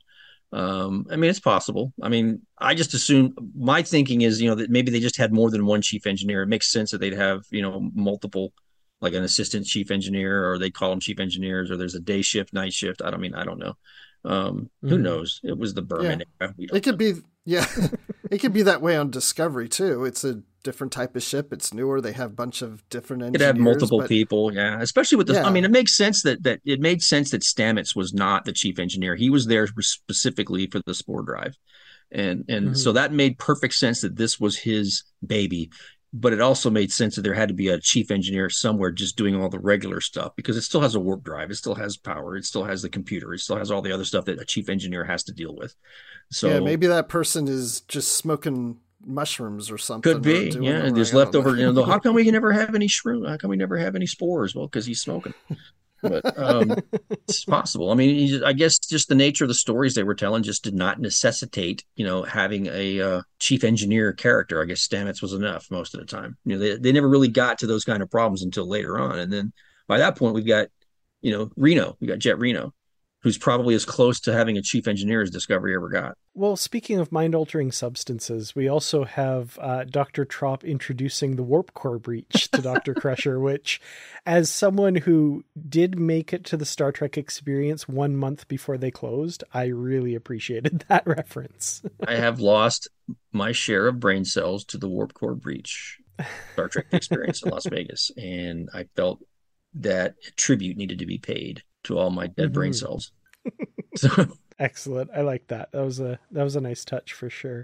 Um, I mean, it's possible. I mean, I just assume my thinking is, you know, that maybe they just had more than one chief engineer. It makes sense that they'd have, you know, multiple, like an assistant chief engineer, or they call them chief engineers, or there's a day shift, night shift. I don't mean, I don't know. Um, mm-hmm. Who knows? It was the Berman. Yeah. It could know. be, yeah, it could be that way on Discovery too. It's a different type of ship. It's newer. They have a bunch of different engineers. It had multiple but... people. Yeah. Especially with this. Yeah. I mean, it makes sense that, that it made sense that Stamets was not the chief engineer. He was there specifically for the Spore Drive. And, and mm-hmm. so that made perfect sense that this was his baby, but it also made sense that there had to be a chief engineer somewhere just doing all the regular stuff, because it still has a warp drive. It still has power. It still has the computer. It still has all the other stuff that a chief engineer has to deal with. So yeah, maybe that person is just smoking mushrooms or something. Could be, yeah. And there's leftover, you know, how come we can never have any shroom? How come we never have any spores? Well, because he's smoking. But um, it's possible. I mean, just, I guess just the nature of the stories they were telling just did not necessitate, you know, having a uh, chief engineer character. I guess Stamets was enough most of the time. You know, they they never really got to those kind of problems until later on. And then by that point, we've got, you know, Reno. We got Jet Reno, who's probably as close to having a chief engineer as Discovery ever got. Well, speaking of mind-altering substances, we also have uh, Doctor Trop introducing the warp core breach to Doctor Crusher, which, as someone who did make it to the Star Trek experience one month before they closed, I really appreciated that reference. I have lost my share of brain cells to the warp core breach Star Trek experience in Las Vegas, and I felt that a tribute needed to be paid to all my dead mm-hmm. brain cells. So excellent. I like that. That was a that was a nice touch for sure.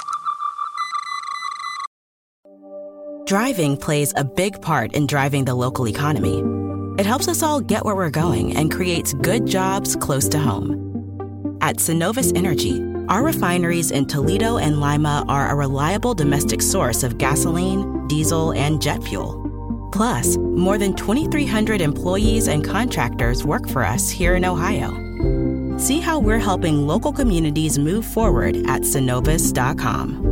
Driving plays a big part in driving the local economy. It helps us all get where we're going and creates good jobs close to home. At Synovus Energy, our refineries in Toledo and Lima are a reliable domestic source of gasoline, diesel, and jet fuel. Plus, more than twenty-three hundred employees and contractors work for us here in Ohio. See how we're helping local communities move forward at Synovus dot com.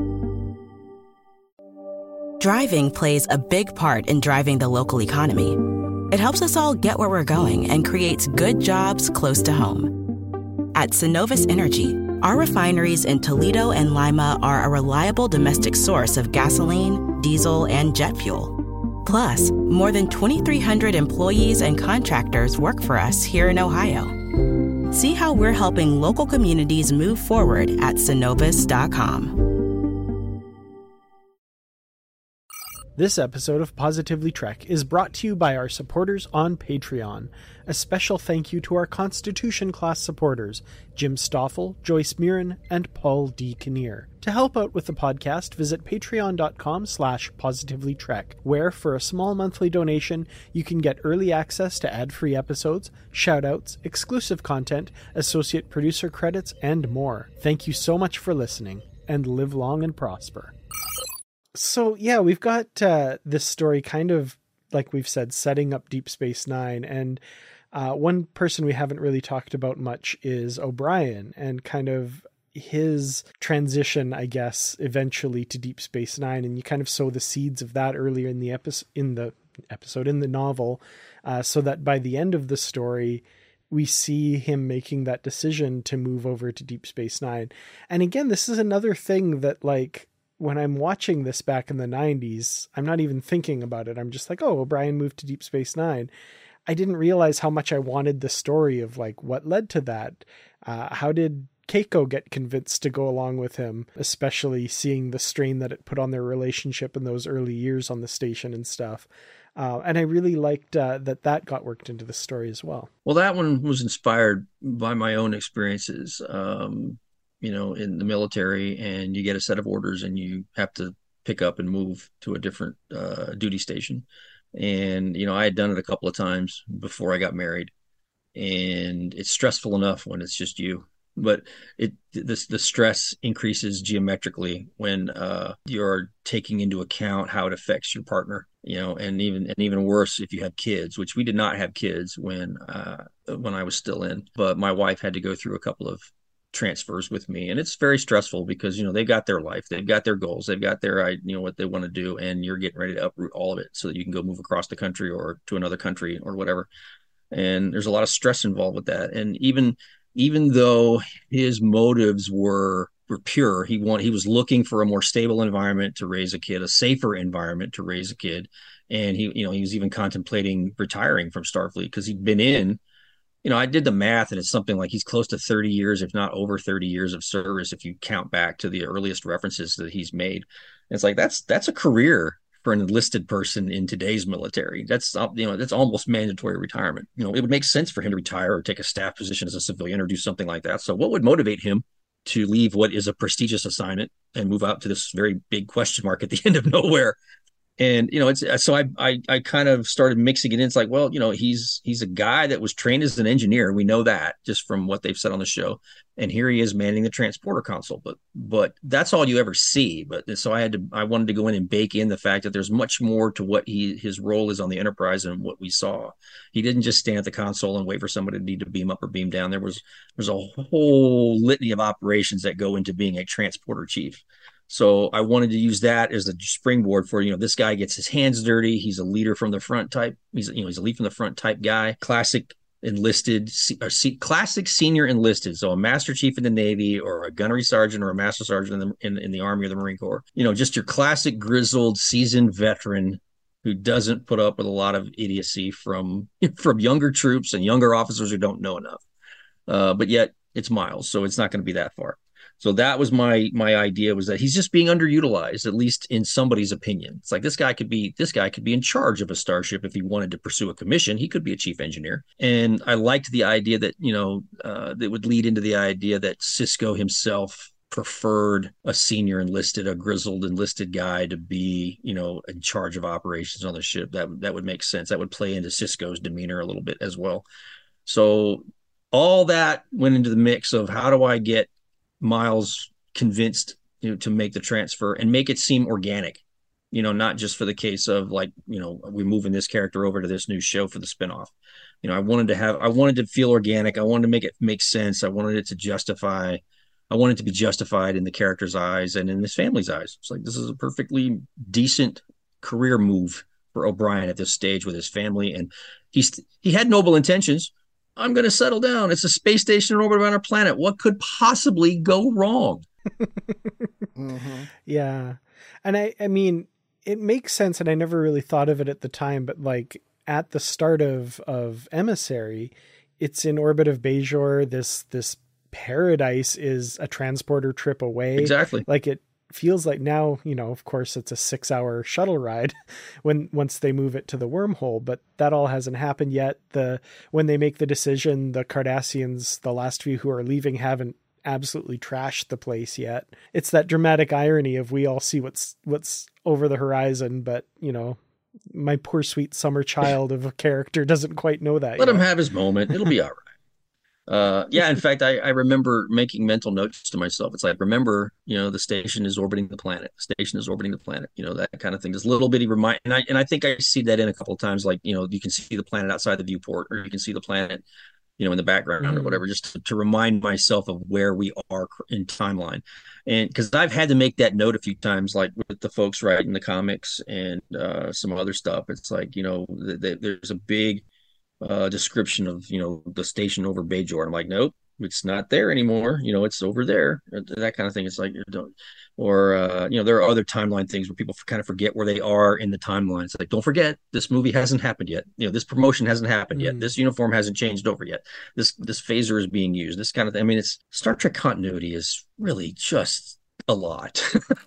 Driving plays a big part in driving the local economy. It helps us all get where we're going and creates good jobs close to home. At Synovus Energy, our refineries in Toledo and Lima are a reliable domestic source of gasoline, diesel, and jet fuel. Plus, more than twenty-three hundred employees and contractors work for us here in Ohio. See how we're helping local communities move forward at Synovus dot com. This episode of Positively Trek is brought to you by our supporters on Patreon. A special thank you to our Constitution class supporters, Jim Stoffel, Joyce Mirren, and Paul D. Kinnear. To help out with the podcast, visit patreon.com slash positivelytrek, where for a small monthly donation, you can get early access to ad-free episodes, shoutouts, exclusive content, associate producer credits, and more. Thank you so much for listening, and live long and prosper. So, yeah, we've got uh, this story kind of, like we've said, setting up Deep Space Nine. And uh, one person we haven't really talked about much is O'Brien and kind of his transition, I guess, eventually to Deep Space Nine. And you kind of sow the seeds of that earlier in the episode, in the episode, in the novel, uh, so that by the end of the story, we see him making that decision to move over to Deep Space Nine. And again, this is another thing that, like, when I'm watching this back in the nineties, I'm not even thinking about it. I'm just like, oh, O'Brien moved to Deep Space Nine. I didn't realize how much I wanted the story of like what led to that. Uh, how did Keiko get convinced to go along with him, especially seeing the strain that it put on their relationship in those early years on the station and stuff. Uh, and I really liked uh, that that got worked into the story as well. Well, that one was inspired by my own experiences. Um, you know, in the military, and you get a set of orders and you have to pick up and move to a different uh, duty station. And, you know, I had done it a couple of times before I got married, and it's stressful enough when it's just you, but it, this, the stress increases geometrically when uh, you're taking into account how it affects your partner, you know, and even, and even worse if you have kids, which we did not have kids when, uh, when I was still in, but my wife had to go through a couple of transfers with me, and it's very stressful because, you know, they've got their life, they've got their goals, they've got their, you know, what they want to do, and you're getting ready to uproot all of it so that you can go move across the country or to another country or whatever. And there's a lot of stress involved with that. And even even though his motives were were pure, he want he was looking for a more stable environment to raise a kid, a safer environment to raise a kid, and he, you know, he was even contemplating retiring from Starfleet because he'd been in, you know, I did the math, and it's something like he's close to thirty years, if not over thirty years of service, if you count back to the earliest references that he's made. And it's like, that's, that's a career for an enlisted person in today's military. That's, you know, that's almost mandatory retirement. You know, it would make sense for him to retire or take a staff position as a civilian or do something like that. So what would motivate him to leave what is a prestigious assignment and move out to this very big question mark at the end of nowhere? And, you know, it's, so I, I, I kind of started mixing it in. It's like, well, you know, he's, he's a guy that was trained as an engineer. We know that just from what they've said on the show. And here he is manning the transporter console, but, but that's all you ever see. But so I had to, I wanted to go in and bake in the fact that there's much more to what he, his role is on the Enterprise and what we saw. He didn't just stand at the console and wait for somebody to need to beam up or beam down. There was, there's a whole litany of operations that go into being a transporter chief. So I wanted to use that as a springboard for, you know, this guy gets his hands dirty. He's a leader from the front type. He's, you know, he's a lead from the front type guy. Classic enlisted, or classic senior enlisted. So a master chief in the Navy, or a gunnery sergeant, or a master sergeant in the, in, in the Army or the Marine Corps. You know, just your classic grizzled, seasoned veteran who doesn't put up with a lot of idiocy from, from younger troops and younger officers who don't know enough. Uh, but yet it's Miles, so it's not going to be that far. So that was my my idea, was that he's just being underutilized, at least in somebody's opinion. It's like this guy could be this guy could be in charge of a starship if he wanted to pursue a commission. He could be a chief engineer. And I liked the idea that, you know, uh, that would lead into the idea that Sisko himself preferred a senior enlisted, a grizzled enlisted guy to be, you know, in charge of operations on the ship. That that would make sense. That would play into Sisko's demeanor a little bit as well. So all that went into the mix of how do I get Miles convinced, you know, to make the transfer and make it seem organic, you know, not just for the case of like, you know, we're moving this character over to this new show for the spinoff. You know, I wanted to have, I wanted to feel organic. I wanted to make it make sense. I wanted it to justify, I wanted to be justified in the character's eyes and in his family's eyes. It's like, this is a perfectly decent career move for O'Brien at this stage with his family. And he's, he had noble intentions. I'm going to settle down. It's a space station in orbit around our planet. What could possibly go wrong? Mm-hmm. Yeah. And I, I mean, it makes sense. And I never really thought of it at the time, but like at the start of, of Emissary, it's in orbit of Bajor. This, this paradise is a transporter trip away. Exactly. Like it, feels like now, you know, of course it's a six hour shuttle ride when, once they move it to the wormhole, but that all hasn't happened yet. The, when they make the decision, the Cardassians, the last few who are leaving, haven't absolutely trashed the place yet. It's that dramatic irony of we all see what's, what's over the horizon, but you know, my poor sweet summer child of a character doesn't quite know that Let yet. him have his moment. It'll be all right. Uh, yeah, in fact, I, I remember making mental notes to myself. It's like, remember, you know, the station is orbiting the planet. The station is orbiting the planet. You know, that kind of thing. This little bitty remind, and I and I think I see that in a couple of times. Like, you know, you can see the planet outside the viewport, or you can see the planet, you know, in the background mm-hmm. or whatever, just to, to remind myself of where we are in timeline. And because I've had to make that note a few times, like with the folks writing the comics and uh, some other stuff. It's like, you know, th- th- there's a big uh description of, you know, the station over Bajor. I'm like, nope, it's not there anymore. You know, it's over there. That kind of thing. It's like, don't, or uh, you know, there are other timeline things where people kind of forget where they are in the timeline. It's like, don't forget, this movie hasn't happened yet. You know, this promotion hasn't happened mm. yet. This uniform hasn't changed over yet. This this phaser is being used. This kind of thing. I mean, it's Star Trek continuity is really just a lot.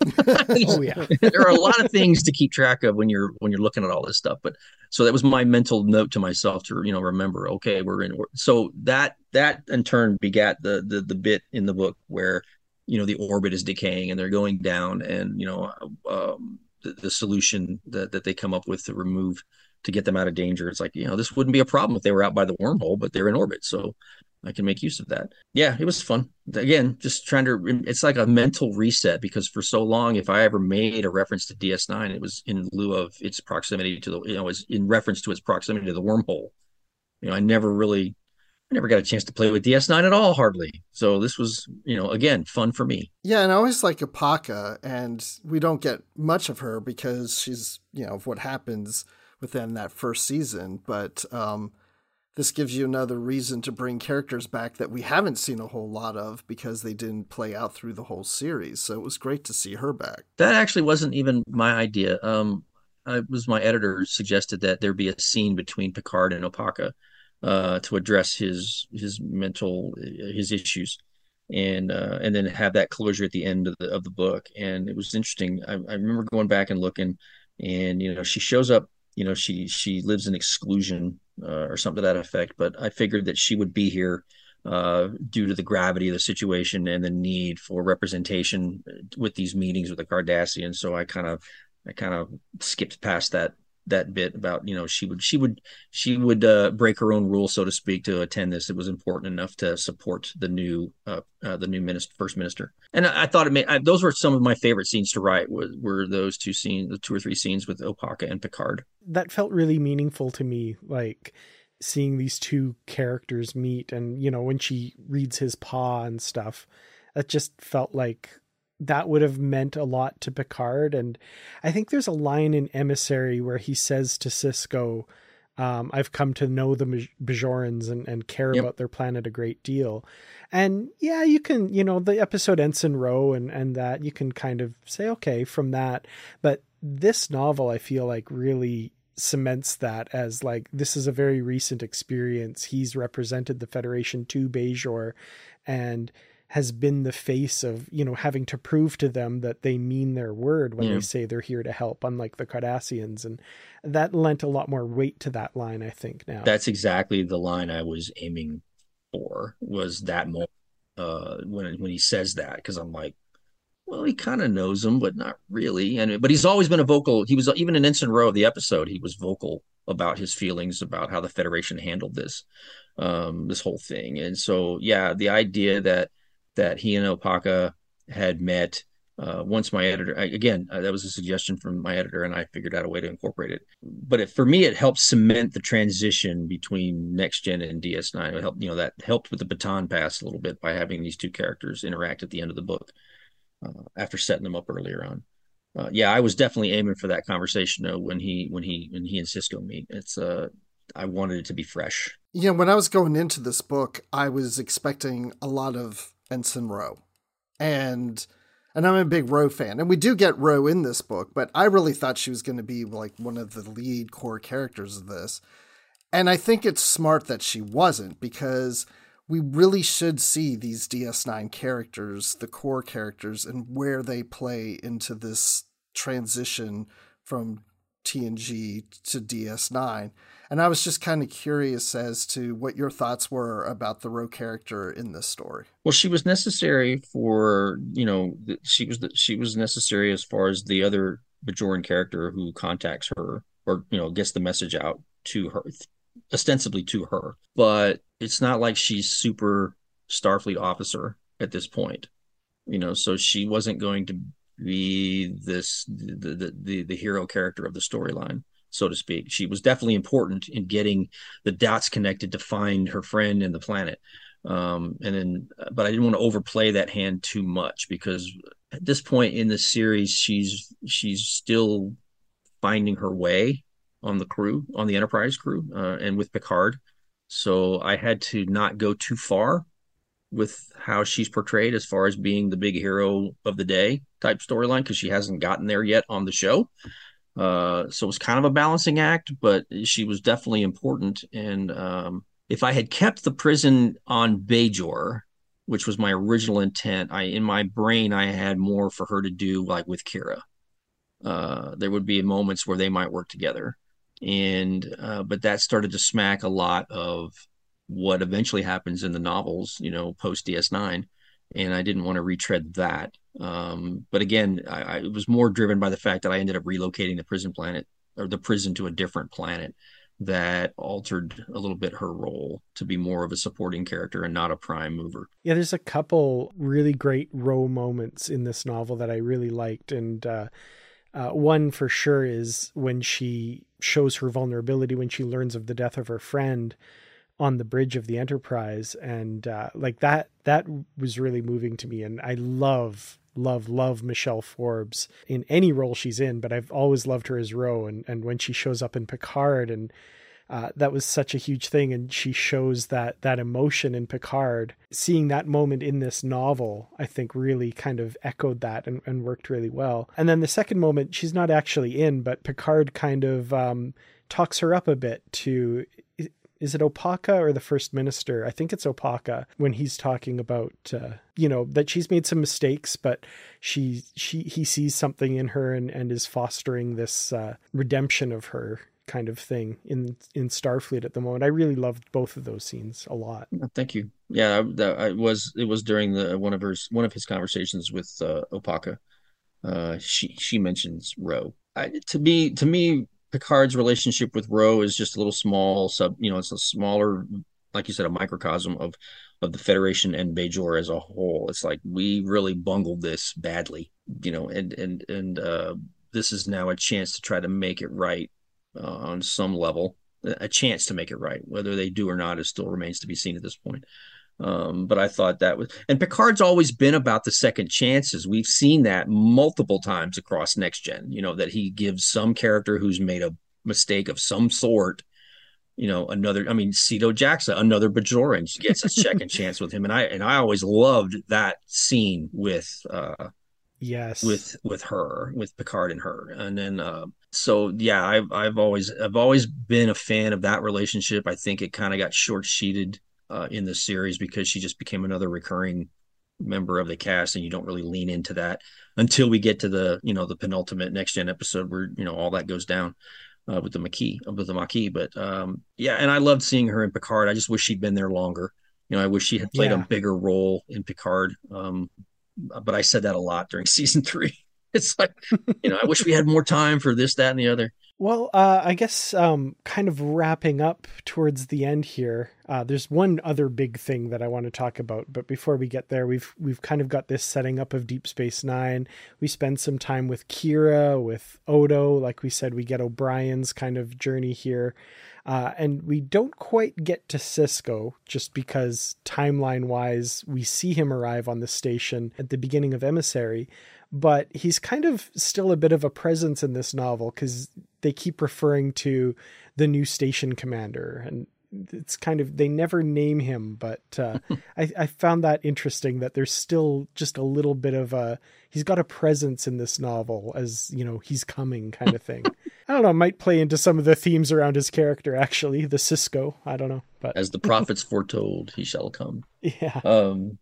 Oh yeah. There are a lot of things to keep track of when you're when you're looking at all this stuff. But so that was my mental note to myself to, you know, remember, okay, we're in. So that that in turn begat the the the bit in the book where, you know, the orbit is decaying and they're going down, and you know, um, the, the solution that that they come up with to remove to get them out of danger. It's like, you know, this wouldn't be a problem if they were out by the wormhole, but they're in orbit, so I can make use of that. Yeah, it was fun. Again, just trying to, it's like a mental reset, because for so long, if I ever made a reference to D S nine, it was in lieu of its proximity to the, you know, it was in reference to its proximity to the wormhole. You know, I never really, I never got a chance to play with D S nine at all, hardly. So this was, you know, again, fun for me. Yeah, and I always like Opaka, and we don't get much of her because she's, you know, of what happens within that first season. But, um, this gives you another reason to bring characters back that we haven't seen a whole lot of because they didn't play out through the whole series. So it was great to see her back. That actually wasn't even my idea. Um, it was my editor suggested that there be a scene between Picard and Opaka uh, to address his his mental his issues, and uh, and then have that closure at the end of the of the book. And it was interesting. I, I remember going back and looking, and you know, she shows up. You know, she she lives in exclusion uh, or something to that effect. But I figured that she would be here uh, due to the gravity of the situation and the need for representation with these meetings with the Cardassians. So I kind of I kind of skipped past that that bit about, you know, she would she would she would uh, break her own rules, so to speak, to attend this. It was important enough to support the new uh, uh, the new minister, first minister. And I, I thought it made I, those were some of my favorite scenes to write. Was, were those two scenes, the two or three scenes with Opaka and Picard. That felt really meaningful to me, like seeing these two characters meet, and you know, when she reads his paw and stuff, that just felt like that would have meant a lot to Picard. And I think there's a line in Emissary where he says to Sisko, um, I've come to know the Bajorans and, and care yep. about their planet a great deal. And yeah, you can, you know, the episode Ensign Ro and, and that you can kind of say, okay, from that. But this novel, I feel like really cements that as like, this is a very recent experience. He's represented the Federation to Bajor and has been the face of, you know, having to prove to them that they mean their word when yeah. they say they're here to help, unlike the Cardassians. And that lent a lot more weight to that line, I think, now. That's exactly the line I was aiming for, was that moment uh, when, when he says that, because I'm like, well, he kind of knows him, but not really. And but he's always been a vocal. He was, even in Ensign Ro, the episode, he was vocal about his feelings about how the Federation handled this, um, this whole thing. And so, yeah, the idea that that he and Opaka had met uh, once my editor, I, again, uh, that was a suggestion from my editor, and I figured out a way to incorporate it. But it, for me, it helped cement the transition between Next Gen and D S nine. It helped, you know, that helped with the baton pass a little bit by having these two characters interact at the end of the book uh, after setting them up earlier on. Uh, yeah, I was definitely aiming for that conversation though, when he when he when he and Sisko meet. It's uh, I wanted it to be fresh. Yeah, when I was going into this book, I was expecting a lot of Ensign Ro, and and I'm a big Ro fan, and we do get Ro in this book, but I really thought she was going to be like one of the lead core characters of this, and I think it's smart that she wasn't, because we really should see these D S nine characters, the core characters, and where they play into this transition from T N G to D S nine. And I was just kind of curious as to what your thoughts were about the Ro character in this story. Well, she was necessary for, you know, she was the, she was necessary as far as the other Bajoran character who contacts her, or, you know, gets the message out to her, ostensibly to her. But it's not like she's super Starfleet officer at this point, you know, so she wasn't going to be this the the the, the hero character of the storyline, so to speak. She was definitely important in getting the dots connected to find her friend and the planet. Um, and then, but I didn't want to overplay that hand too much, because at this point in the series, she's she's still finding her way on the crew, on the Enterprise crew, uh, and with Picard. So I had to not go too far with how she's portrayed as far as being the big hero of the day type storyline, because she hasn't gotten there yet on the show. Uh, so it was kind of a balancing act, but she was definitely important. And um, if I had kept the prison on Bajor, which was my original intent, I in my brain I had more for her to do, like with Kira. Uh, there would be moments where they might work together. And uh, but that started to smack a lot of what eventually happens in the novels, you know, post D S nine, and I didn't want to retread that. Um, but again, I, I it was more driven by the fact that I ended up relocating the prison planet, or the prison, to a different planet that altered a little bit her role to be more of a supporting character and not a prime mover. Yeah, there's a couple really great Ro moments in this novel that I really liked, and uh, uh, one for sure is when she shows her vulnerability when she learns of the death of her friend on the bridge of the Enterprise. And uh, like that, that was really moving to me. And I love, love, love Michelle Forbes in any role she's in, but I've always loved her as Ro. And, and when she shows up in Picard, and uh, that was such a huge thing. And she shows that, that emotion in Picard, seeing that moment in this novel, I think really kind of echoed that and, and worked really well. And then the second moment, she's not actually in, but Picard kind of um, talks her up a bit to, is it Opaka or the First Minister? I think it's Opaka, when he's talking about, uh, you know, that she's made some mistakes, but she, she, he sees something in her and, and is fostering this uh, redemption of her kind of thing in, in Starfleet at the moment. I really loved both of those scenes a lot. Thank you. Yeah, that I was, it was during the, one of her, one of his conversations with uh, Opaka. Uh, she, she mentions Ro. I, to me, to me, Picard's relationship with Ro is just a little small sub, you know, it's a smaller, like you said, a microcosm of, of the Federation and Bajor as a whole. It's like, we really bungled this badly, you know, and, and, and, uh, this is now a chance to try to make it right, uh, on some level, a chance to make it right. Whether they do or not is still remains to be seen at this point. Um, but I thought that was, and Picard's always been about the second chances. We've seen that multiple times across Next Gen, you know, that he gives some character who's made a mistake of some sort, you know, another, I mean, Sito Jaxa, another Bajoran, gets a second chance with him. And I, and I always loved that scene with, uh, yes, with, with her, with Picard and her. And then, uh, so yeah, I've, I've always, I've always been a fan of that relationship. I think it kind of got short sheeted Uh, in the series because she just became another recurring member of the cast, and you don't really lean into that until we get to the, you know, the penultimate Next Gen episode where, you know, all that goes down uh, with the Maquis, with the Maquis. But um, yeah, and I loved seeing her in Picard. I just wish she'd been there longer. You know, I wish she had played yeah. a bigger role in Picard. Um, but I said that a lot during season three. It's like, you know, I wish we had more time for this, that, and the other. Well, uh, I guess um, kind of wrapping up towards the end here, uh, there's one other big thing that I want to talk about. But before we get there, we've we've kind of got this setting up of Deep Space Nine. We spend some time with Kira, with Odo. Like we said, we get O'Brien's kind of journey here. Uh, and we don't quite get to Sisko just because timeline-wise, we see him arrive on the station at the beginning of Emissary. But he's kind of still a bit of a presence in this novel because they keep referring to the new station commander, and it's kind of, they never name him, but uh, I, I found that interesting that there's still just a little bit of a, he's got a presence in this novel as, you know, he's coming kind of thing. I don't know, might play into some of the themes around his character, actually. The Sisko, I don't know. But as the prophets foretold, he shall come. Yeah. Um,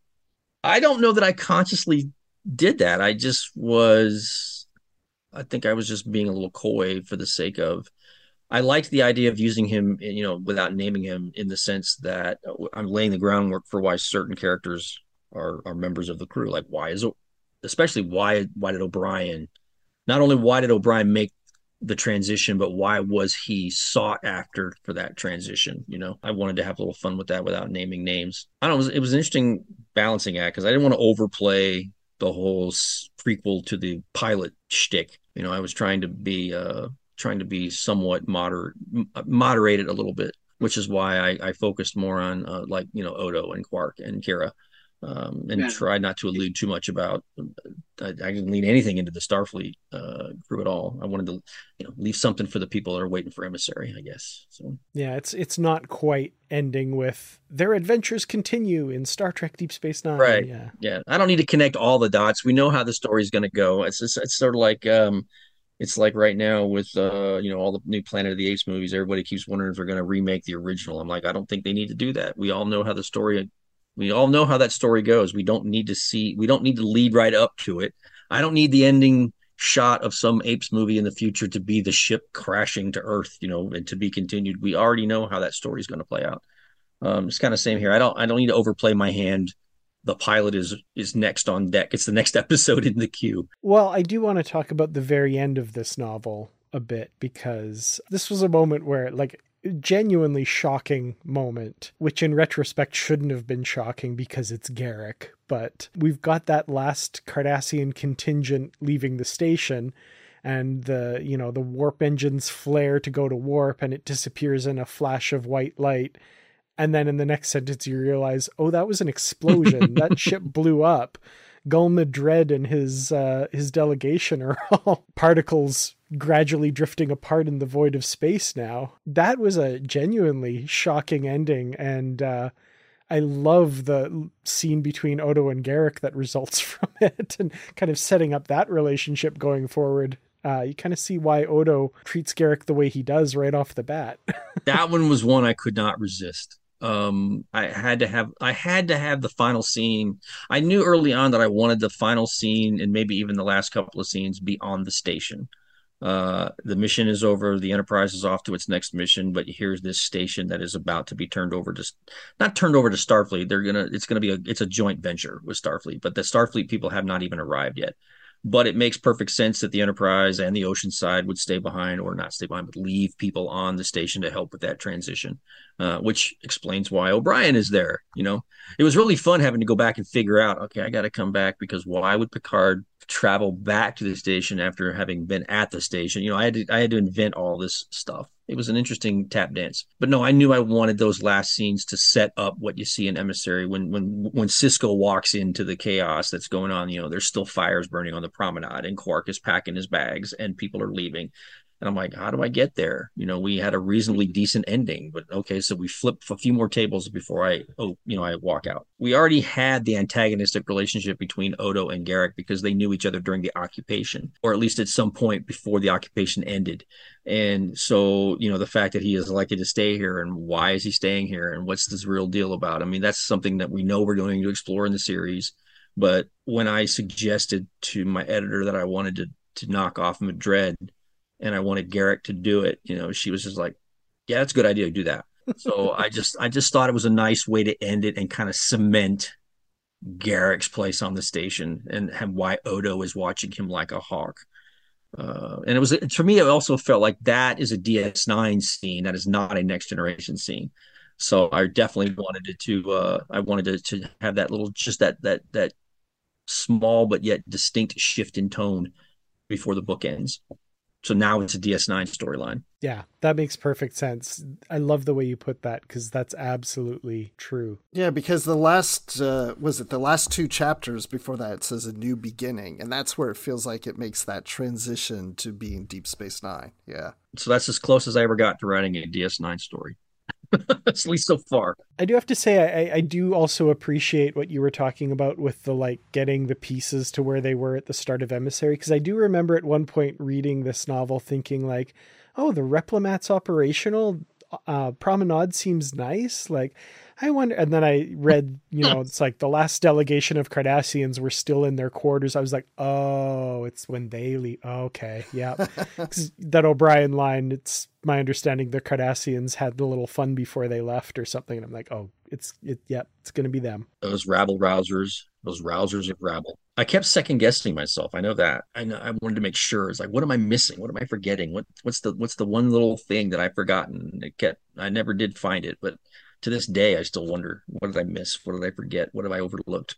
I don't know that I consciously did that. I just was, I think I was just being a little coy for the sake of, I liked the idea of using him, you know, without naming him, in the sense that I'm laying the groundwork for why certain characters are, are members of the crew. Like, why is, especially why, why did O'Brien, not only why did O'Brien make the transition, but why was he sought after for that transition? You know, I wanted to have a little fun with that without naming names. I don't know, it was, it was an interesting balancing act because I didn't want to overplay the whole prequel to the pilot shtick. You know, I was trying to be, uh, trying to be somewhat moderate, moderated a little bit, which is why I, I focused more on uh, like, you know, Odo and Quark and Kira, um, and yeah. tried not to allude too much about, I, I didn't lean anything into the Starfleet uh, crew at all. I wanted to, you know, leave something for the people that are waiting for Emissary, I guess. So yeah, it's, it's not quite ending with their adventures continue in Star Trek Deep Space Nine. Right. Yeah. Yeah. I don't need to connect all the dots. We know how the story is going to go. It's just, it's sort of like, um, It's like right now with, uh, you know, all the new Planet of the Apes movies, everybody keeps wondering if they're going to remake the original. I'm like, I don't think they need to do that. We all know how the story, we all know how that story goes. We don't need to see, we don't need to lead right up to it. I don't need the ending shot of some Apes movie in the future to be the ship crashing to Earth, you know, and to be continued. We already know how that story is going to play out. Um, it's kind of same here. I don't, I don't need to overplay my hand. The pilot is is next on deck. It's the next episode in the queue. Well, I do want to talk about the very end of this novel a bit, because this was a moment where, like, genuinely shocking moment, which in retrospect shouldn't have been shocking because it's Garak. But we've got that last Cardassian contingent leaving the station, and the, you know, the warp engines flare to go to warp, and it disappears in a flash of white light. And then in the next sentence, you realize, oh, that was an explosion. That ship blew up. Gul Madred and his uh, his delegation are all particles gradually drifting apart in the void of space now. That was a genuinely shocking ending. And uh, I love the scene between Odo and Garak that results from it, and kind of setting up that relationship going forward. Uh, you kind of see why Odo treats Garak the way he does right off the bat. That one was one I could not resist. Um, I had to have, I had to have the final scene. I knew early on that I wanted the final scene, and maybe even the last couple of scenes, be on the station. Uh, the mission is over. The Enterprise is off to its next mission, but here's this station that is about to be turned over to, not turned over to Starfleet. They're gonna, it's gonna be a, it's a joint venture with Starfleet, but the Starfleet people have not even arrived yet. But it makes perfect sense that the Enterprise and the Oceanside would stay behind, or not stay behind, but leave people on the station to help with that transition, uh, which explains why O'Brien is there. You know, it was really fun having to go back and figure out, okay, I got to come back, because why would Picard travel back to the station after having been at the station? You know, I had to, I had to invent all this stuff. It was an interesting tap dance. But no, I knew I wanted those last scenes to set up what you see in Emissary when when when Sisko walks into the chaos that's going on. You know, there's still fires burning on the promenade, and Quark is packing his bags, and people are leaving. And I'm like, how do I get there? You know, we had a reasonably decent ending, but okay, so we flip a few more tables before I, oh, you know, I walk out. We already had the antagonistic relationship between Odo and Garak because they knew each other during the occupation, or at least at some point before the occupation ended. And so, you know, the fact that he is elected to stay here, and why is he staying here, and what's this real deal about? I mean, that's something that we know we're going to explore in the series. But when I suggested to my editor that I wanted to to knock off Madred, and I wanted Garak to do it, you know, she was just like, yeah, that's a good idea. Do that. So I just, I just thought it was a nice way to end it and kind of cement Garak's place on the station, and, and why Odo is watching him like a hawk. Uh, and it was, for me, it also felt like that is a D S nine scene. That is not a Next Generation scene. So I definitely wanted it to, uh, I wanted to, to have that little, just that, that, that small, but yet distinct shift in tone before the book ends. So now it's a D S nine storyline. Yeah, that makes perfect sense. I love the way you put that, because that's absolutely true. Yeah, because the last, uh, was it the last two chapters before that, it says a new beginning. And that's where it feels like it makes that transition to being Deep Space Nine. Yeah. So that's as close as I ever got to writing a D S nine story. At least so far. I do have to say, I, I do also appreciate what you were talking about with the, like, getting the pieces to where they were at the start of Emissary, because I do remember at one point reading this novel thinking like, oh, the Replimat's operational. Uh, Promenade seems nice. Like, I wonder. And then I read, you know, it's like the last delegation of Cardassians were still in their quarters. I was like, oh, it's when they leave. Okay, yeah. 'Cause that O'Brien line, it's my understanding the Cardassians had a little fun before they left or something. And I'm like, oh, it's, it, yeah, it's going to be them. Those rabble rousers, those rousers of rabble. I kept second guessing myself. I know that. I know. I wanted to make sure. It's like, what am I missing? What am I forgetting? What what's the what's the one little thing that I've forgotten? It kept. I never did find it, but to this day, I still wonder, what did I miss? What did I forget? What have I overlooked?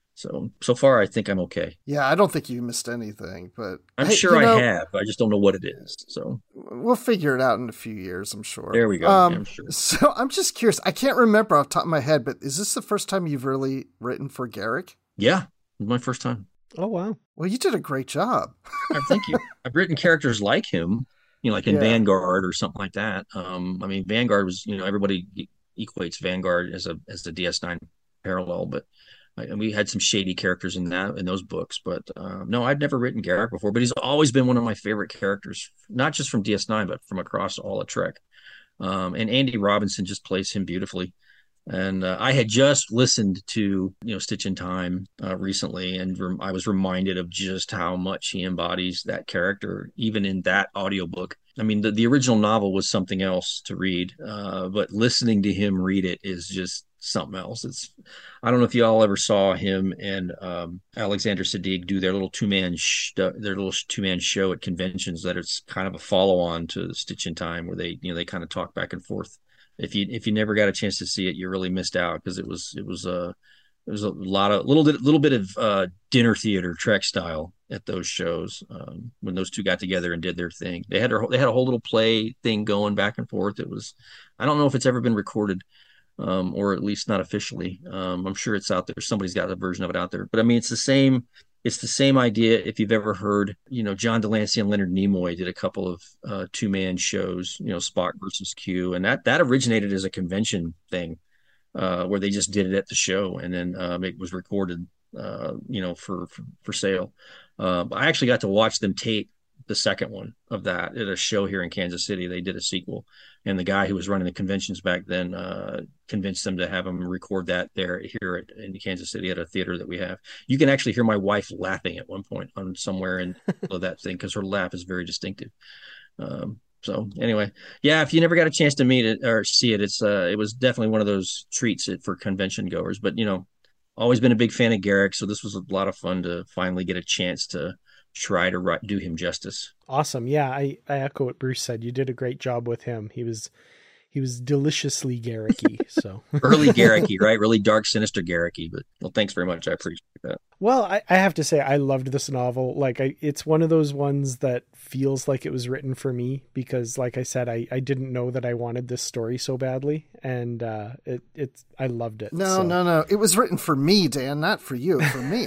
So so far, I think I'm okay. Yeah, I don't think you missed anything, but I'm hey, sure you know, I have. I just don't know what it is. So we'll figure it out in a few years, I'm sure. There we go. Um, yeah, I'm sure. So I'm just curious. I can't remember off the top of my head, but is this the first time you've really written for Garrick? Yeah, it was my first time. Oh, wow. Well, you did a great job. Oh, thank you. I've written characters like him, you know, like in Yeah. Vanguard or something like that. Um, I mean, Vanguard was, you know, everybody equates Vanguard as a as the D S nine parallel, but and we had some shady characters in that in those books. But uh, no, I've never written Garrick before, but he's always been one of my favorite characters, not just from D S nine, but from across all of Trek. Um, and Andy Robinson just plays him beautifully. And uh, I had just listened to, you know, Stitch in Time uh, recently, and rem- I was reminded of just how much he embodies that character, even in that audiobook. I mean, the, the original novel was something else to read, uh, but listening to him read it is just something else. It's, I don't know if you all ever saw him and um, Alexander Siddig do their little two-man sh- their little two-man show at conventions. That it's kind of a follow-on to Stitch in Time, where they, you know, they kind of talk back and forth. If you if you never got a chance to see it, you really missed out, because it was it was a it was a lot of little bit little bit of uh, dinner theater Trek style at those shows um, when those two got together and did their thing. They had their, they had a whole little play thing going back and forth. It was, I don't know if it's ever been recorded, um, or at least not officially. Um, I'm sure it's out there. Somebody's got a version of it out there. But I mean, it's the same. It's the same idea. If you've ever heard, you know, John Delancey and Leonard Nimoy did a couple of uh, two-man shows, you know, Spock versus Q, and that that originated as a convention thing, uh, where they just did it at the show, and then um, it was recorded, uh, you know, for for, for sale. Uh, I actually got to watch them tape the second one of that at a show here in Kansas City. They did a sequel, and the guy who was running the conventions back then uh, convinced them to have them record that there here at, in Kansas City at a theater that we have. You can actually hear my wife laughing at one point on somewhere in that thing, because her laugh is very distinctive. Um, so anyway, yeah, if you never got a chance to meet it or see it, it's uh, it was definitely one of those treats for convention goers. But you know, always been a big fan of Garrick, so this was a lot of fun to finally get a chance to try to write, do him justice. Awesome. Yeah, I, I echo what Bruce said. You did a great job with him. He was he was deliciously Garricky. So early Garricky, right? Really dark, sinister Garricky. But well, thanks very much. I appreciate that. Well, I, I have to say, I loved this novel. Like, I, it's one of those ones that feels like it was written for me, because, like I said, I, I didn't know that I wanted this story so badly, and uh, it it's I loved it. No, so. no, no. It was written for me, Dan, not for you. For me.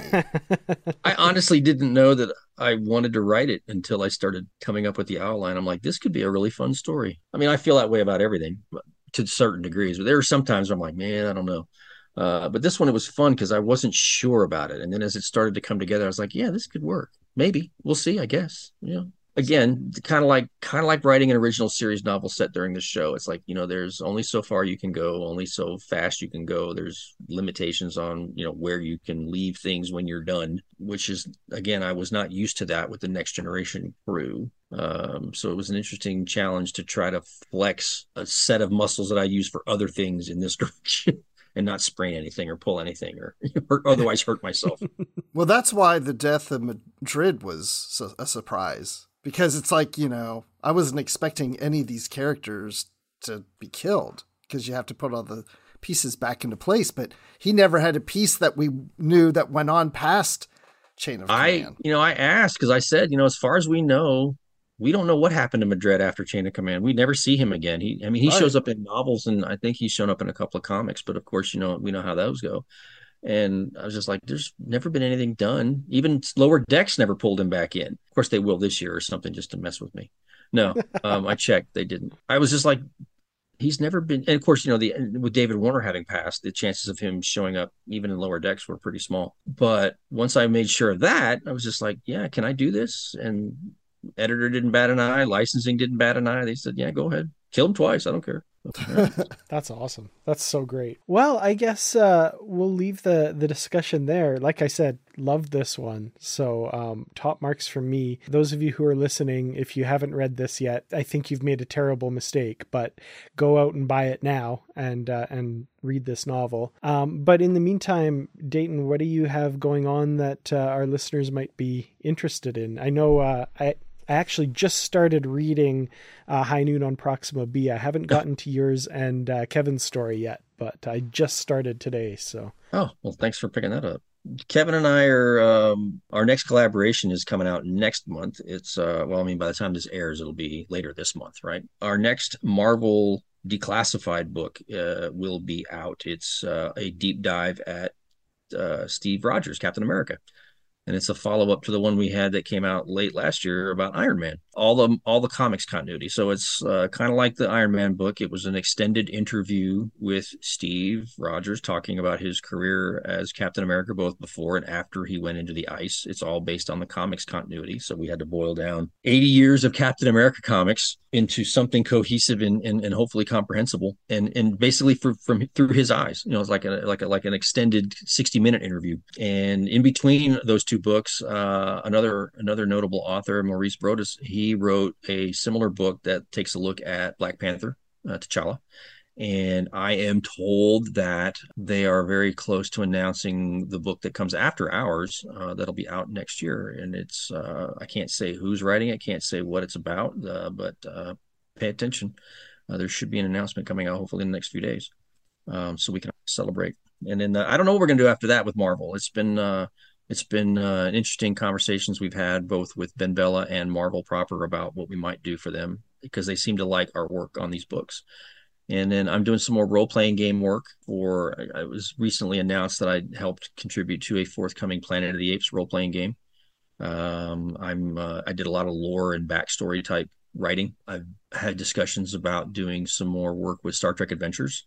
I honestly didn't know that I wanted to write it until I started coming up with the outline. I'm like, this could be a really fun story. I mean, I feel that way about everything to certain degrees, but there are some times I'm like, man, I don't know. Uh, but this one, it was fun because I wasn't sure about it. And then as it started to come together, I was like, yeah, this could work. Maybe. We'll see, I guess. You know, again, kind of like kind of like writing an original series novel set during the show. It's like, you know, there's only so far you can go, only so fast you can go. There's limitations on, you know, where you can leave things when you're done, which is, again, I was not used to that with the Next Generation crew. Um, so it was an interesting challenge to try to flex a set of muscles that I use for other things in this direction. And not sprain anything or pull anything or, or otherwise hurt myself. Well, that's why the death of Madrid was a surprise, because it's like, you know, I wasn't expecting any of these characters to be killed, because you have to put all the pieces back into place. But he never had a piece that we knew that went on past Chain of Command. I, you know, I asked because I said, you know, as far as we know, we don't know what happened to Madrid after Chain of Command. We never see him again. He, I mean, he right. shows up in novels, and I think he's shown up in a couple of comics. But of course, you know, we know how those go. And I was just like, there's never been anything done. Even Lower Decks never pulled him back in. Of course, they will this year or something just to mess with me. No, um, I checked. They didn't. I was just like, he's never been. And of course, you know, the with David Warner having passed, the chances of him showing up even in Lower Decks were pretty small. But once I made sure of that, I was just like, yeah, can I do this? And editor didn't bat an eye, licensing didn't bat an eye. They said, yeah, go ahead. Kill them twice. I don't care. That's awesome. That's so great. Well, I guess uh, we'll leave the, the discussion there. Like I said, love this one. So um, top marks from me. Those of you who are listening, if you haven't read this yet, I think you've made a terrible mistake, but go out and buy it now and uh, and read this novel. Um, but in the meantime, Dayton, what do you have going on that uh, our listeners might be interested in? I know uh, I... I actually just started reading uh, High Noon on Proxima B. I haven't gotten to yours and uh, Kevin's story yet, but I just started today. So, oh well, thanks for picking that up. Kevin and I are um, our next collaboration is coming out next month. It's uh, well, I mean, by the time this airs, it'll be later this month, right? Our next Marvel Declassified book uh, will be out. It's uh, a deep dive at uh, Steve Rogers, Captain America. And it's a follow-up to the one we had that came out late last year about Iron Man, all the all the comics continuity. So it's uh, kind of like the Iron Man book. It was an extended interview with Steve Rogers talking about his career as Captain America, both before and after he went into the ice. It's all based on the comics continuity. So we had to boil down eighty years of Captain America comics into something cohesive and, and, and hopefully comprehensible, and and basically for, from through his eyes. You know, it's like a like a like an extended sixty minute interview. And in between those two books, uh, another another notable author, Maurice Brodas, he wrote a similar book that takes a look at Black Panther, uh, T'Challa. And I am told that they are very close to announcing the book that comes after ours, uh, that'll be out next year. And it's, uh, I can't say who's writing it, can't say what it's about, uh, but uh, pay attention. Uh, there should be an announcement coming out hopefully in the next few days, um, so we can celebrate. And then uh, I don't know what we're going to do after that with Marvel. It's been uh, it's been uh, interesting conversations we've had both with Ben Bella and Marvel proper about what we might do for them, because they seem to like our work on these books. And then I'm doing some more role-playing game work for, I was recently announced that I helped contribute to a forthcoming Planet of the Apes role-playing game. Um, I'm, uh, I did a lot of lore and backstory type writing. I've had discussions about doing some more work with Star Trek Adventures,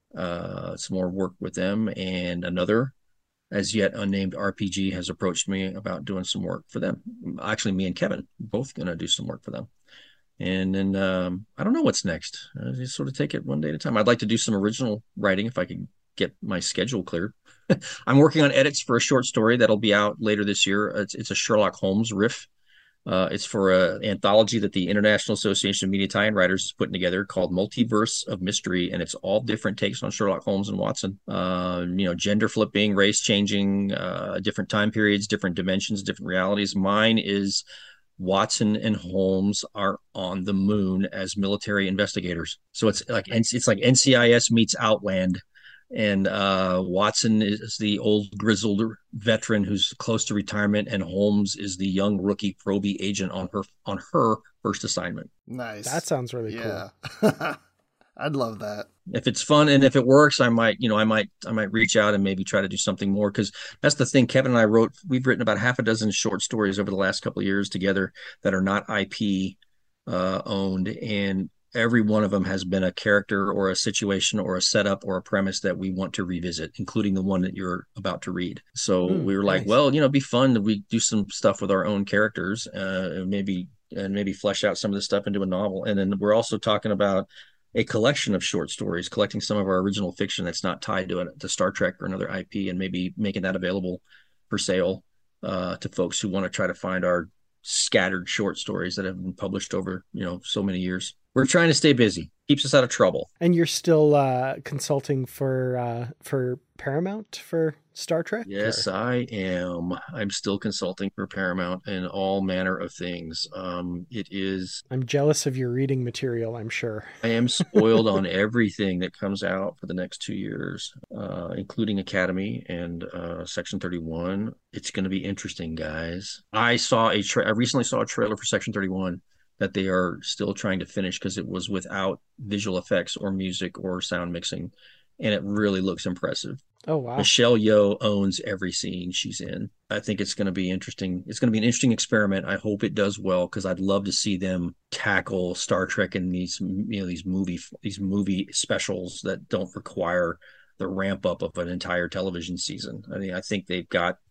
uh, some more work with them, and another as yet unnamed R P G has approached me about doing some work for them. Actually, me and Kevin both going to do some work for them. And then um, I don't know what's next. I just sort of take it one day at a time. I'd like to do some original writing if I could get my schedule cleared. I'm working on edits for a short story that'll be out later this year. It's, it's a Sherlock Holmes riff. Uh, it's for an anthology that the International Association of Media Tie-in Writers is putting together called Multiverse of Mystery, and it's all different takes on Sherlock Holmes and Watson. Uh, you know, gender flipping, race changing, uh, different time periods, different dimensions, different realities. Mine is Watson and Holmes are on the moon as military investigators. So it's like it's like N C I S meets Outland, and uh, Watson is the old grizzled veteran who's close to retirement, and Holmes is the young rookie probie agent on her on her first assignment. Nice. That sounds really yeah. cool. I'd love that. If it's fun and if it works, I might, you know, I might, I might reach out and maybe try to do something more, because that's the thing. Kevin and I wrote, we've written about half a dozen short stories over the last couple of years together that are not I P uh, owned, and every one of them has been a character or a situation or a setup or a premise that we want to revisit, including the one that you're about to read. So mm, we were like, nice. Well, you know, it'd be fun that we do some stuff with our own characters, uh, and maybe and maybe flesh out some of this stuff into a novel. And then we're also talking about a collection of short stories, collecting some of our original fiction that's not tied to it, to Star Trek or another I P, and maybe making that available for sale uh, to folks who want to try to find our scattered short stories that have been published over, you know, so many years. We're trying to stay busy. Keeps us out of trouble. And you're still uh, consulting for uh, for Paramount for Star Trek? Yes, or? I am. I'm still consulting for Paramount and all manner of things. Um, it is. I'm jealous of your reading material, I'm sure. I am spoiled on everything that comes out for the next two years, uh, including Academy and uh, Section thirty-one. It's going to be interesting, guys. I saw a. Tra- I recently saw a trailer for Section thirty-one that they are still trying to finish because it was without visual effects or music or sound mixing, and it really looks impressive. Oh, wow. Michelle Yeoh owns every scene she's in. I think it's going to be interesting. It's going to be an interesting experiment. I hope it does well, because I'd love to see them tackle Star Trek in these, you know, these movie these movie specials that don't require the ramp up of an entire television season. I mean, I think they've got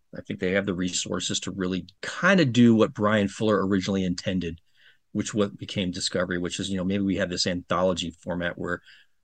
I think they have the resources to really kind of do what Brian Fuller originally intended, which what became Discovery, which is, you know, maybe we have this anthology format where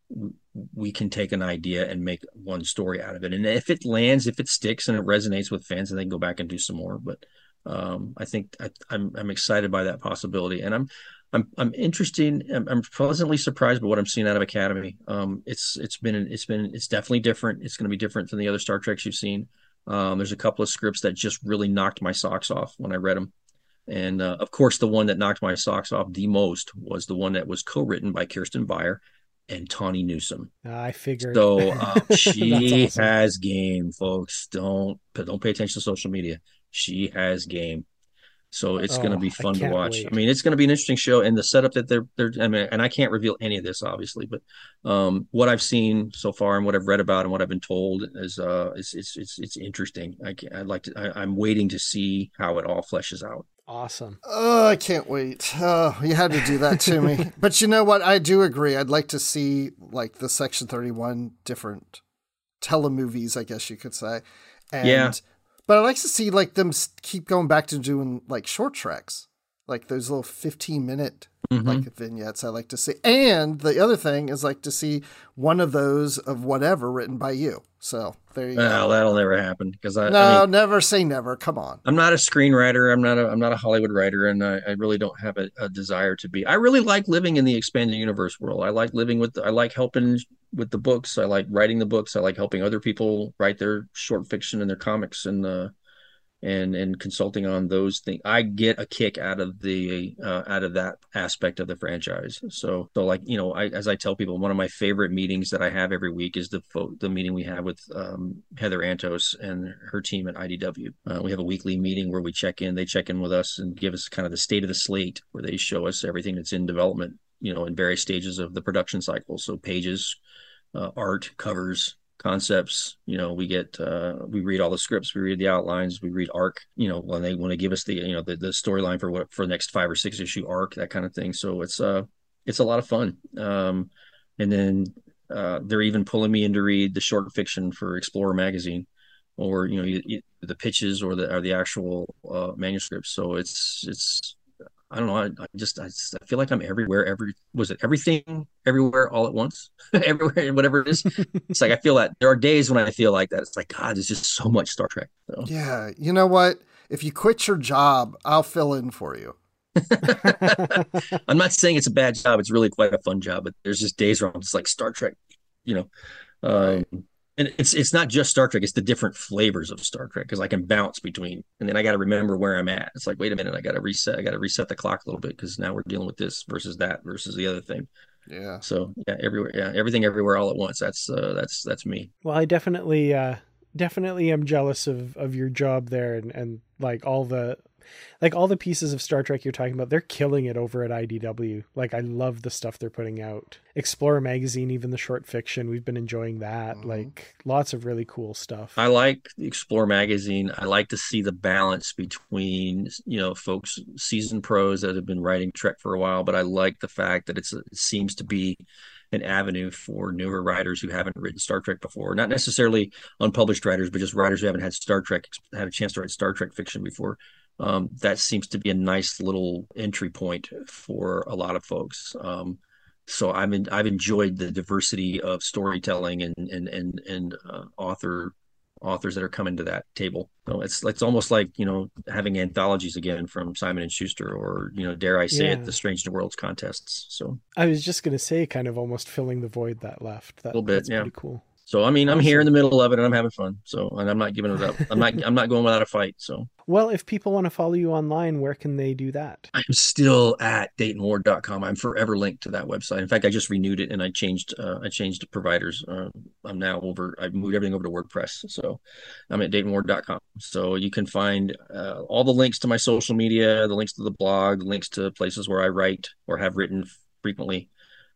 we can take an idea and make one story out of it. And if it lands, if it sticks and it resonates with fans, then they can go back and do some more. But um, I think I, I'm I'm excited by that possibility, and I'm I'm I'm interested. I'm, I'm pleasantly surprised by what I'm seeing out of Academy. Um, it's it's been it's been it's definitely different. It's going to be different than the other Star Treks you've seen. Um, there's a couple of scripts that just really knocked my socks off when I read them. And uh, of course, the one that knocked my socks off the most was the one that was co-written by Kirsten Beyer and Tawny Newsome. I figured. So um, she awesome. has game, folks. Don't don't pay attention to social media. She has game. So it's oh, going to be fun to watch. Wait. I mean, it's going to be an interesting show, and the setup that they're they're. I mean, and I can't reveal any of this, obviously, but um, what I've seen so far and what I've read about and what I've been told is uh, is it's it's it's interesting. I I'd like to. I, I'm waiting to see how it all fleshes out. Awesome. Oh, I can't wait. Oh, you had to do that to me. But you know what? I do agree. I'd like to see like the Section thirty-one different telemovies, I guess you could say. And, yeah. But I'd like to see like them keep going back to doing like short treks, like those little fifteen minute mm-hmm. like vignettes. I like to see. And the other thing is like to see one of those of whatever written by you. So there you well, go. That'll never happen because I no, I mean, never say never. Come on. I'm not a screenwriter. I'm not a I'm not a Hollywood writer, and I, I really don't have a, a desire to be. I really like living in the expanded universe world. I like living with. I like helping with the books. I like writing the books. I like helping other people write their short fiction and their comics and uh, and and consulting on those things. I get a kick out of the uh, out of that aspect of the franchise. So so like you know, I, as I tell people, one of my favorite meetings that I have every week is the the meeting we have with um, Heather Antos and her team at I D W. Uh, we have a weekly meeting where we check in. They check in with us and give us kind of the state of the slate, where they show us everything that's in development, you know, in various stages of the production cycle. So pages, uh, art, covers, concepts. You know, we get uh we read all the scripts, we read the outlines, we read arc, you know, when they want to give us the you know the, the storyline for what for the next five or six issue arc, that kind of thing. So it's uh it's a lot of fun. Um and then uh they're even pulling me in to read the short fiction for Explorer magazine, or you know you, you, the pitches or the or the actual uh manuscripts. So it's it's I don't know. I, I just I, just I feel like I'm everywhere. Every was it everything everywhere all at once, everywhere, whatever it is. It's like I feel that there are days when I feel like that. It's like God, there's just so much Star Trek. So. Yeah, you know what? If you quit your job, I'll fill in for you. I'm not saying it's a bad job. It's really quite a fun job. But there's just days where I'm just like Star Trek, you know. Um, right. And it's it's not just Star Trek; it's the different flavors of Star Trek, because I can bounce between, and then I got to remember where I'm at. It's like, wait a minute, I got to reset. I got to reset the clock a little bit, because now we're dealing with this versus that versus the other thing. Yeah. So yeah, everywhere, yeah, everything, everywhere, all at once. That's uh, that's that's me. Well, I definitely, uh, definitely am jealous of of your job there, and and like all the. Like all the pieces of Star Trek you're talking about, they're killing it over at I D W. Like I love the stuff they're putting out. Explorer magazine, even the short fiction, we've been enjoying that. Mm-hmm. Like lots of really cool stuff. I like Explorer magazine. I like to see the balance between, you know, folks, seasoned pros that have been writing Trek for a while, but I like the fact that it's it seems to be an avenue for newer writers who haven't written Star Trek before. Not necessarily unpublished writers, but just writers who haven't had Star Trek, had a chance to write Star Trek fiction before. Um, that seems to be a nice little entry point for a lot of folks. Um, so I'm in, I've enjoyed the diversity of storytelling and and and and uh, author authors that are coming to that table. So it's it's almost like, you know, having anthologies again from Simon and Schuster, or, you know, dare I say yeah. it, the Strange New Worlds contests. So I was just going to say, kind of almost filling the void that left. That, a little bit, that's yeah. Pretty cool. So I mean, I'm here in the middle of it, and I'm having fun. So, and I'm not giving it up. I'm not. I'm not going without a fight. So, well, if people want to follow you online, where can they do that? I'm still at Dayton Ward dot com. I'm forever linked to that website. In fact, I just renewed it, and I changed. Uh, I changed providers. Uh, I'm now over. I moved everything over to WordPress. So, I'm at Dayton Ward dot com. So you can find uh, all the links to my social media, the links to the blog, the links to places where I write or have written frequently,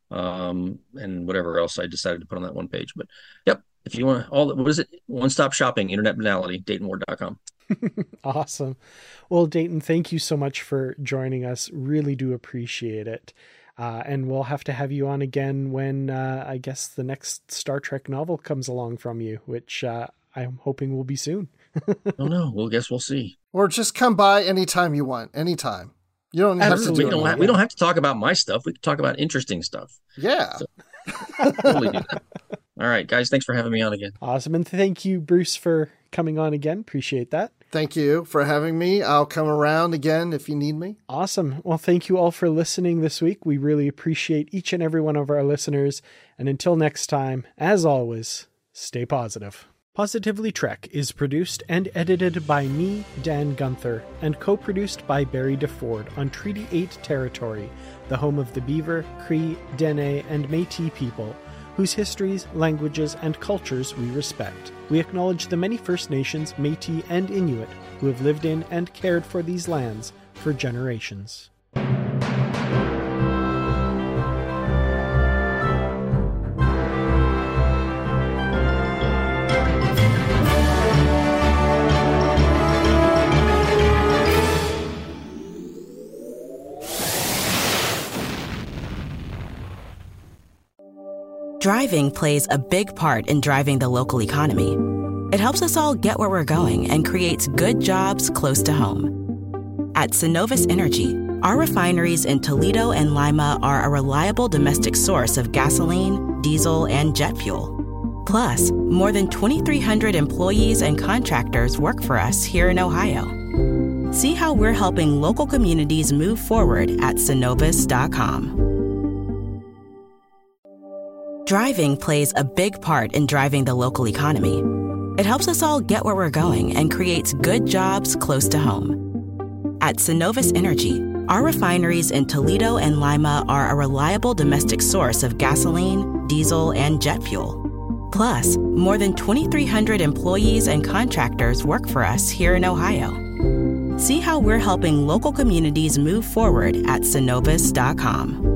um, and whatever else I decided to put on that one page. But, yep. If you want all, what is it? One-stop shopping, internet banality, Dayton Ward dot com. Awesome. Well, Dayton, thank you so much for joining us. Really do appreciate it. Uh, and we'll have to have you on again when uh, I guess the next Star Trek novel comes along from you, which uh, I'm hoping will be soon. Oh no, well, guess we'll see. Or just come by anytime you want, anytime. You don't have Absolutely. to do We don't, it. have, we don't have to talk about my stuff. We can talk about interesting stuff. Yeah. So, totally do that. All right, guys, thanks for having me on again. Awesome. And thank you, Bruce, for coming on again. Appreciate that. Thank you for having me. I'll come around again if you need me. Awesome. Well, thank you all for listening this week. We really appreciate each and every one of our listeners. And until next time, as always, stay positive. Positively Trek is produced and edited by me, Dan Gunther, and co-produced by Barry DeFord on Treaty eight territory, the home of the Beaver, Cree, Dene, and Métis people, whose histories, languages, and cultures we respect. We acknowledge the many First Nations, Métis, and Inuit who have lived in and cared for these lands for generations. Driving plays a big part in driving the local economy. It helps us all get where we're going and creates good jobs close to home. At Synovus Energy, our refineries in Toledo and Lima are a reliable domestic source of gasoline, diesel, and jet fuel. Plus, more than twenty-three hundred employees and contractors work for us here in Ohio. See how we're helping local communities move forward at synovus dot com. Driving plays a big part in driving the local economy. It helps us all get where we're going and creates good jobs close to home. At Synovus Energy, our refineries in Toledo and Lima are a reliable domestic source of gasoline, diesel, and jet fuel. Plus, more than twenty-three hundred employees and contractors work for us here in Ohio. See how we're helping local communities move forward at synovus dot com.